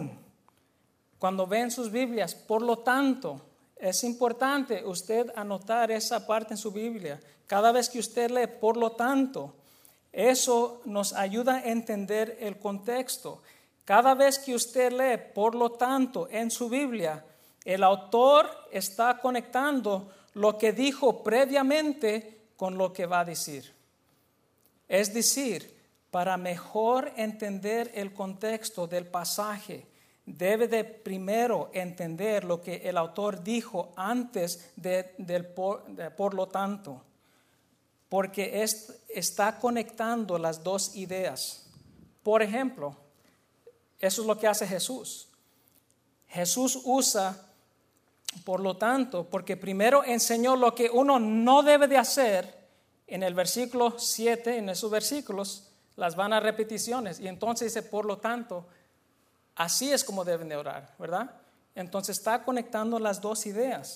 cuando ven sus Biblias, por lo tanto, es importante usted anotar esa parte en su Biblia. Cada vez que usted lee, por lo tanto, eso nos ayuda a entender el contexto. Cada vez que usted lee, por lo tanto, en su Biblia, el autor está conectando lo que dijo previamente con lo que va a decir. Es decir, para mejor entender el contexto del pasaje, debe de primero entender lo que el autor dijo antes del por lo tanto, porque está conectando las dos ideas. Por ejemplo, eso es lo que hace Jesús. Jesús usa por lo tanto, porque primero enseñó lo que uno no debe de hacer. En el versículo 7, en esos versículos, las van a repeticiones. Y entonces dice, por lo tanto, así es como deben de orar, ¿verdad? Entonces está conectando las dos ideas.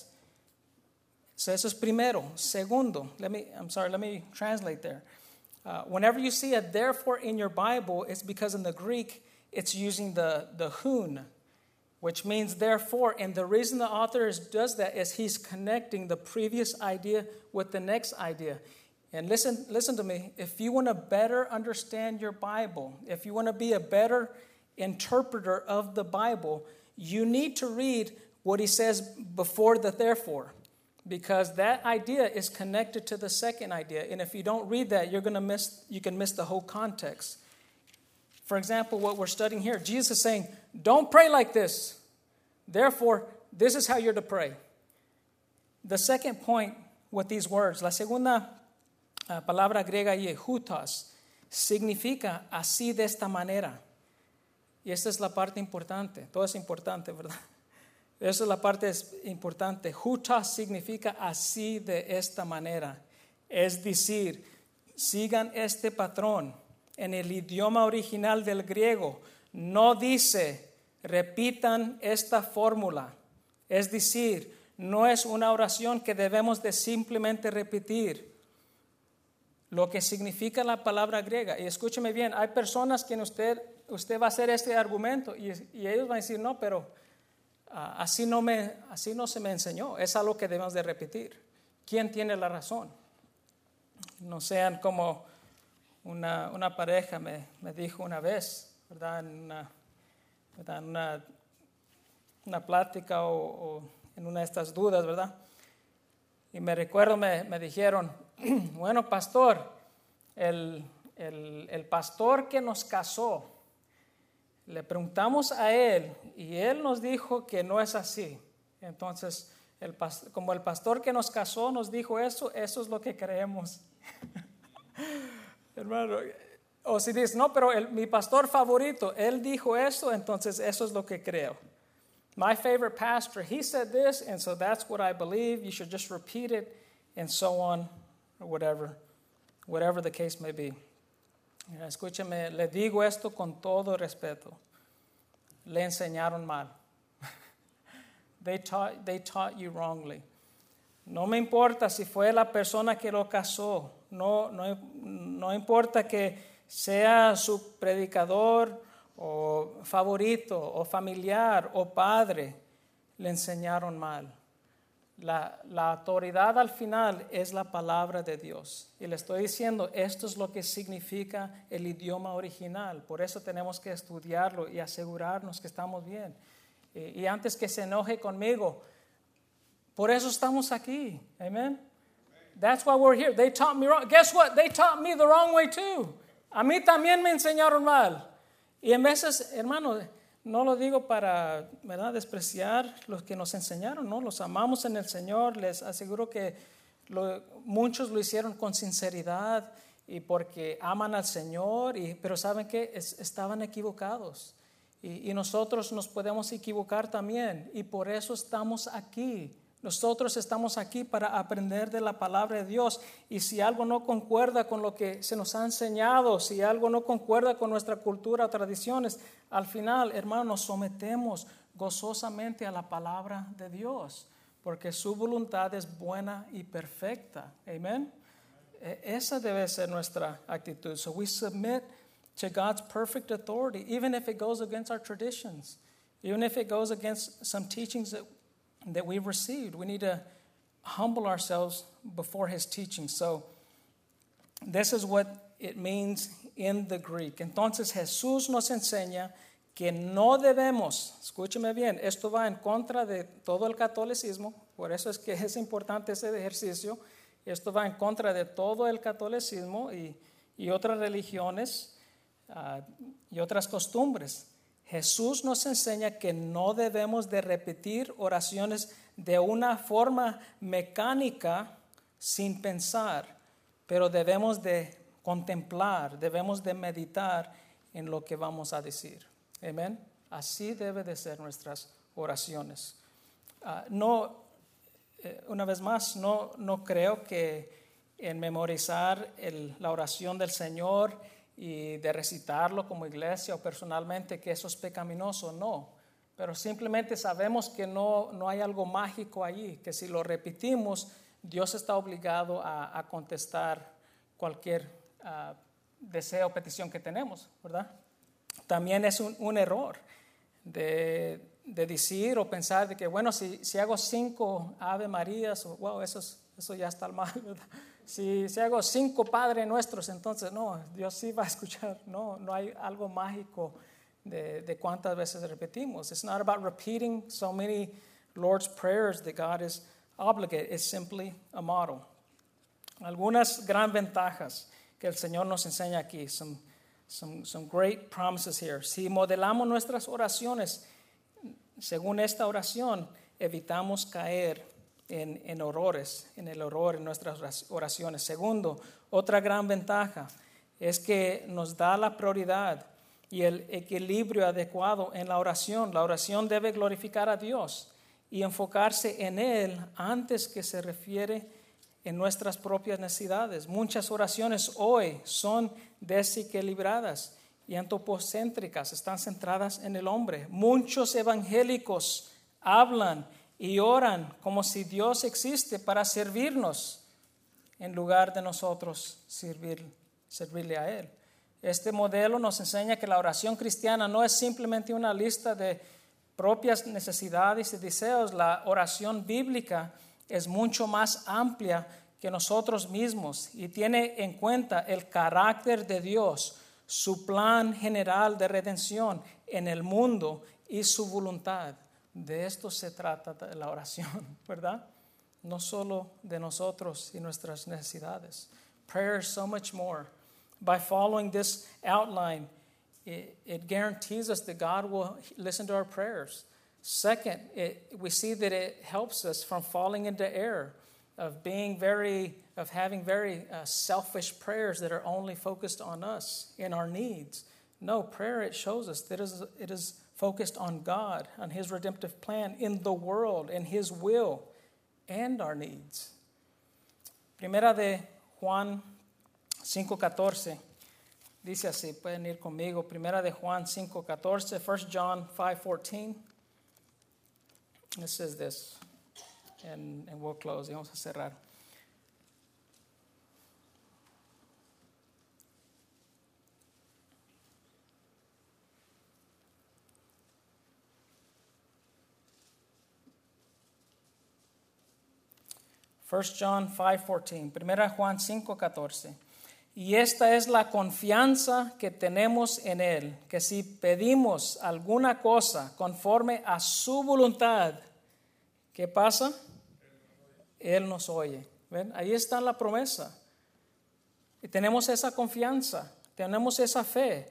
So eso es primero. Segundo, let me translate there. Whenever you see a therefore in your Bible, it's because in the Greek, it's using the hun, which means therefore. And the reason the author does that is he's connecting the previous idea with the next idea. And listen to me. If you want to better understand your Bible, if you want to be a better interpreter of the Bible, you need to read what he says before the therefore, because that idea is connected to the second idea. And if you don't read that, you can miss the whole context. For example, what we're studying here, Jesus is saying, don't pray like this. Therefore, this is how you're to pray. The second point with these words, la segunda palabra griega y hutas, significa así de esta manera. Y esta es la parte importante. Todo es importante, ¿verdad? Esa es la parte importante. Hutas significa así de esta manera. Es decir, sigan este patrón. En el idioma original del griego no dice repitan esta fórmula. Es decir, no es una oración que debemos de simplemente repetir. Lo que significa la palabra griega. Y escúcheme bien, hay personas que usted va a hacer este argumento y ellos van a decir, no, pero así no se me enseñó. Es algo que debemos de repetir. ¿Quién tiene la razón? No sean como una pareja me dijo una vez, ¿verdad? En una plática o en una de estas dudas, ¿verdad? Y me recuerdo, me dijeron, bueno, pastor, el pastor que nos casó, le preguntamos a él y él nos dijo que no es así. Entonces, como el pastor que nos casó nos dijo eso es lo que creemos. Hermano, o si dices, no, pero mi pastor favorito, él dijo eso, entonces eso es lo que creo. My favorite pastor, he said this, and so that's what I believe. You should just repeat it, and so on, or whatever the case may be. Escúcheme, le digo esto con todo respeto. Le enseñaron mal. They taught you wrongly. No me importa si fue la persona que lo casó. No importa que sea su predicador o favorito o familiar o padre. Le enseñaron mal. La autoridad al final es la palabra de Dios. Y le estoy diciendo, esto es lo que significa el idioma original. Por eso tenemos que estudiarlo y asegurarnos que estamos bien. Y antes que se enoje conmigo, por eso estamos aquí. Amen. That's why we're here. They taught me wrong. Guess what? They taught me the wrong way too. A mí también me enseñaron mal. Y en veces, hermano, no lo digo para, ¿verdad?, despreciar los que nos enseñaron, ¿no? Los amamos en el Señor, les aseguro que muchos lo hicieron con sinceridad y porque aman al Señor, pero ¿saben qué? Estaban equivocados. Y nosotros nos podemos equivocar también, y por eso estamos aquí. Nosotros estamos aquí para aprender de la palabra de Dios, y si algo no concuerda con lo que se nos ha enseñado, si algo no concuerda con nuestra cultura o tradiciones, al final, hermanos, nos sometemos gozosamente a la palabra de Dios, porque su voluntad es buena y perfecta. Amén. Esa debe ser nuestra actitud. So we submit to God's perfect authority, even if it goes against our traditions, even if it goes against some teachings that we've received. We need to humble ourselves before His teaching. So this is what it means in the Greek. Entonces Jesús nos enseña que no debemos, escúcheme bien, esto va en contra de todo el catolicismo, por eso es que es importante ese ejercicio. Esto va en contra de todo el catolicismo y otras religiones y otras costumbres. Jesús nos enseña que no debemos de repetir oraciones de una forma mecánica sin pensar, pero debemos de contemplar, debemos de meditar en lo que vamos a decir. Amén. Así debe de ser nuestras oraciones. Una vez más, no creo que en memorizar la oración del Señor y de recitarlo como iglesia o personalmente que eso es pecaminoso, no. Pero simplemente sabemos que no hay algo mágico allí, que si lo repetimos, Dios está obligado a contestar cualquier deseo o petición que tenemos, ¿verdad? También es un error de decir o pensar de que, bueno, si hago 5 Ave Marías, wow, eso ya está mal, ¿verdad? Si hago 5 Padre Nuestros, entonces no, Dios sí va a escuchar. No hay algo mágico de cuántas veces repetimos. It's not about repeating so many Lord's Prayers that God is obligated. It's simply a model. Algunas gran ventajas que el Señor nos enseña aquí. Some great promises here. Si modelamos nuestras oraciones según esta oración, evitamos caer en el error en nuestras oraciones. Segundo, otra gran ventaja es que nos da la prioridad y el equilibrio adecuado en la oración. La oración debe glorificar a Dios y enfocarse en Él antes que se refiere en nuestras propias necesidades. Muchas oraciones hoy son desequilibradas y antropocéntricas, están centradas en el hombre. Muchos evangélicos hablan y oran como si Dios existe para servirnos en lugar de nosotros servirle a Él. Este modelo nos enseña que la oración cristiana no es simplemente una lista de propias necesidades y deseos. La oración bíblica es mucho más amplia que nosotros mismos y tiene en cuenta el carácter de Dios, su plan general de redención en el mundo y su voluntad. De esto se trata de la oración, ¿verdad? No solo de nosotros y nuestras necesidades. Prayer is so much more. By following this outline, it guarantees us that God will listen to our prayers. Second, we see that it helps us from falling into error of having very selfish prayers that are only focused on us and our needs. No, prayer, it shows us that it is focused on God, on His redemptive plan in the world, and His will, and our needs. Primera de Juan 5:14 dice así, pueden ir conmigo. Primera de Juan 5:14, 1 John 5:14. It says this, and we'll close. Y vamos a cerrar. First John 5:14, Primera Juan 5:14. Y esta es la confianza que tenemos en Él, que si pedimos alguna cosa conforme a su voluntad, ¿qué pasa? Él nos oye. ¿Ven? Ahí está la promesa. Y tenemos esa confianza, tenemos esa fe,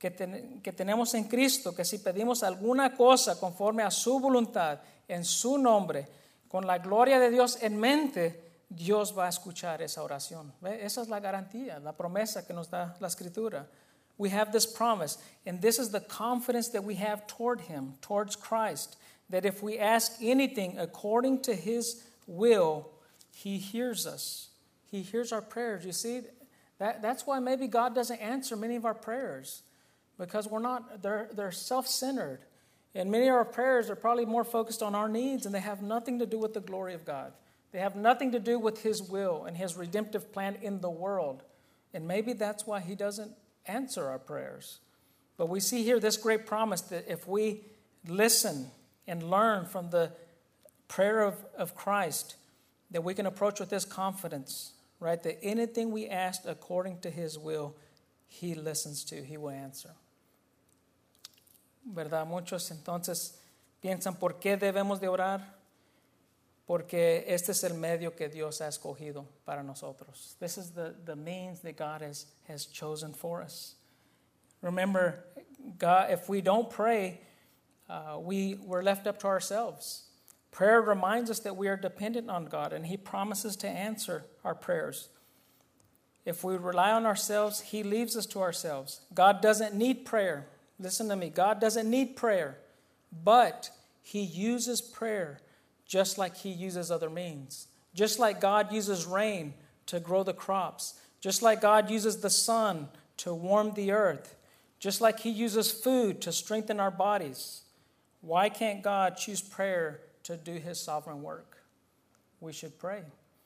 que tenemos en Cristo, que si pedimos alguna cosa conforme a su voluntad, en su nombre, con la gloria de Dios en mente, Dios va a escuchar esa oración. ¿Ve? Esa es la garantía, la promesa que nos da la Escritura. We have this promise, and this is the confidence that we have toward Him, towards Christ, that if we ask anything according to His will, He hears us. He hears our prayers. You see, that's why maybe God doesn't answer many of our prayers, because they're self-centered. And many of our prayers are probably more focused on our needs, and they have nothing to do with the glory of God. They have nothing to do with His will and His redemptive plan in the world. And maybe that's why He doesn't answer our prayers. But we see here this great promise that if we listen and learn from the prayer of Christ, that we can approach with this confidence, right? That anything we ask according to His will, He listens to, He will answer. ¿Verdad? Muchos entonces piensan, ¿por qué debemos de orar? Porque este es el medio que Dios ha escogido para nosotros. This is the means that God has chosen for us. Remember, God, if we don't pray, we're left up to ourselves. Prayer reminds us that we are dependent on God, and He promises to answer our prayers. If we rely on ourselves, He leaves us to ourselves. God doesn't need prayer. Listen to me. God doesn't need prayer, but He uses prayer just like He uses other means. Just like God uses rain to grow the crops. Just like God uses the sun to warm the earth. Just like He uses food to strengthen our bodies. Why can't God choose prayer to do His sovereign work? We should pray.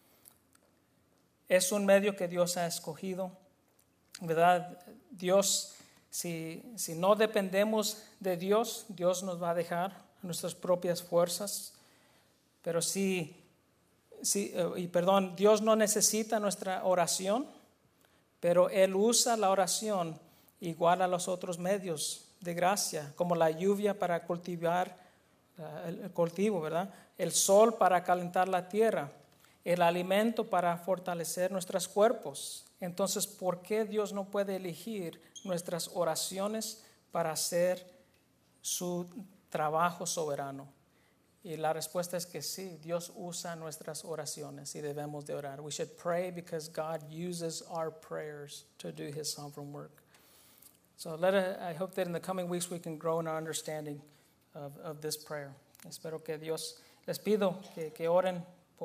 Es un medio que Dios ha escogido, ¿verdad? Dios, si no dependemos de Dios, Dios nos va a dejar nuestras propias fuerzas. Pero Dios no necesita nuestra oración, pero Él usa la oración igual a los otros medios de gracia, como la lluvia para cultivar el cultivo, ¿verdad? El sol para calentar la tierra, el alimento para fortalecer nuestros cuerpos. Entonces, ¿por qué Dios no puede elegir nuestras oraciones para hacer su trabajo soberano? Y la respuesta es que sí, Dios usa nuestras oraciones y debemos de orar. We should pray because God uses our prayers to do His sovereign work. So I hope that in the coming weeks we can grow in our understanding of this prayer. Espero que Dios, les pido que oren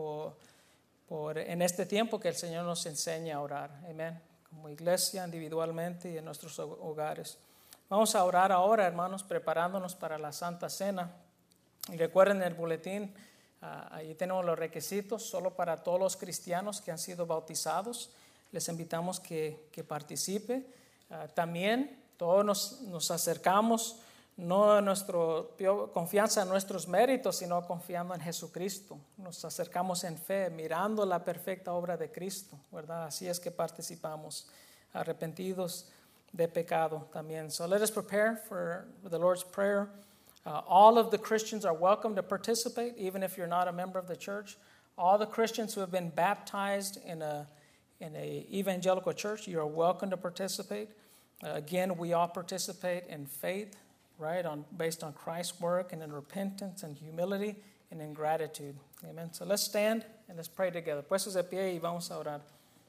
en este tiempo que el Señor nos enseñe a orar. Amén. Como iglesia, individualmente y en nuestros hogares. Vamos a orar ahora, hermanos, preparándonos para la Santa Cena. Y recuerden el boletín, ahí tenemos los requisitos solo para todos los cristianos que han sido bautizados. Les invitamos que participe. También todos nos acercamos, no en nuestra confianza en nuestros méritos, sino confiando en Jesucristo. Nos acercamos en fe, mirando la perfecta obra de Cristo, ¿verdad? Así es que participamos, arrepentidos de pecado también. So let us prepare for the Lord's Prayer. All of the Christians are welcome to participate, even if you're not a member of the church. All the Christians who have been baptized in a evangelical church, you are welcome to participate. Again, we all participate in faith, right, based on Christ's work, and in repentance and humility and in gratitude. Amen. So let's stand and let's pray together. Puestos de pie y vamos a orar.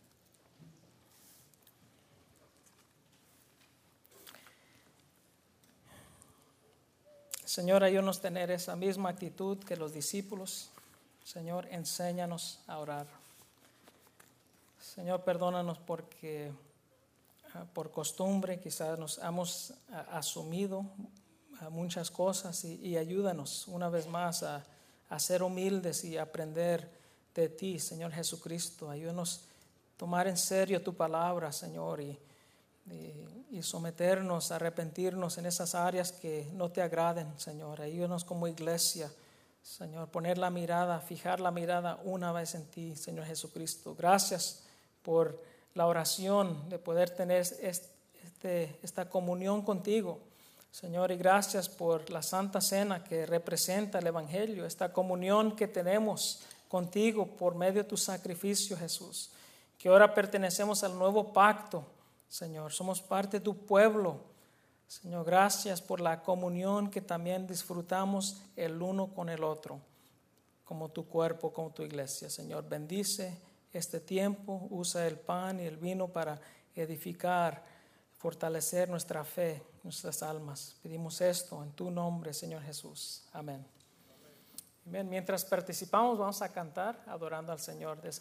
Señor, ayúdanos a tener esa misma actitud que los discípulos. Señor, enséñanos a orar. Señor, perdónanos porque por costumbre quizás nos hemos asumido muchas cosas y ayúdanos una vez más a ser humildes y aprender de ti, Señor Jesucristo. Ayúdanos a tomar en serio tu palabra, Señor, y someternos, arrepentirnos en esas áreas que no te agraden, Señor. Ayúdanos como iglesia, Señor, poner la mirada, fijar la mirada una vez en ti, Señor Jesucristo. Gracias por la oración, de poder tener esta comunión contigo, Señor, y gracias por la Santa Cena que representa el Evangelio, esta comunión que tenemos contigo por medio de tu sacrificio, Jesús, que ahora pertenecemos al nuevo pacto, Señor. Somos parte de tu pueblo, Señor, gracias por la comunión que también disfrutamos el uno con el otro, como tu cuerpo, como tu iglesia. Señor, bendice este tiempo, usa el pan y el vino para edificar, fortalecer nuestra fe, nuestras almas. Pedimos esto en tu nombre, Señor Jesús. Amén. Amén. Mientras participamos, vamos a cantar adorando al Señor de esa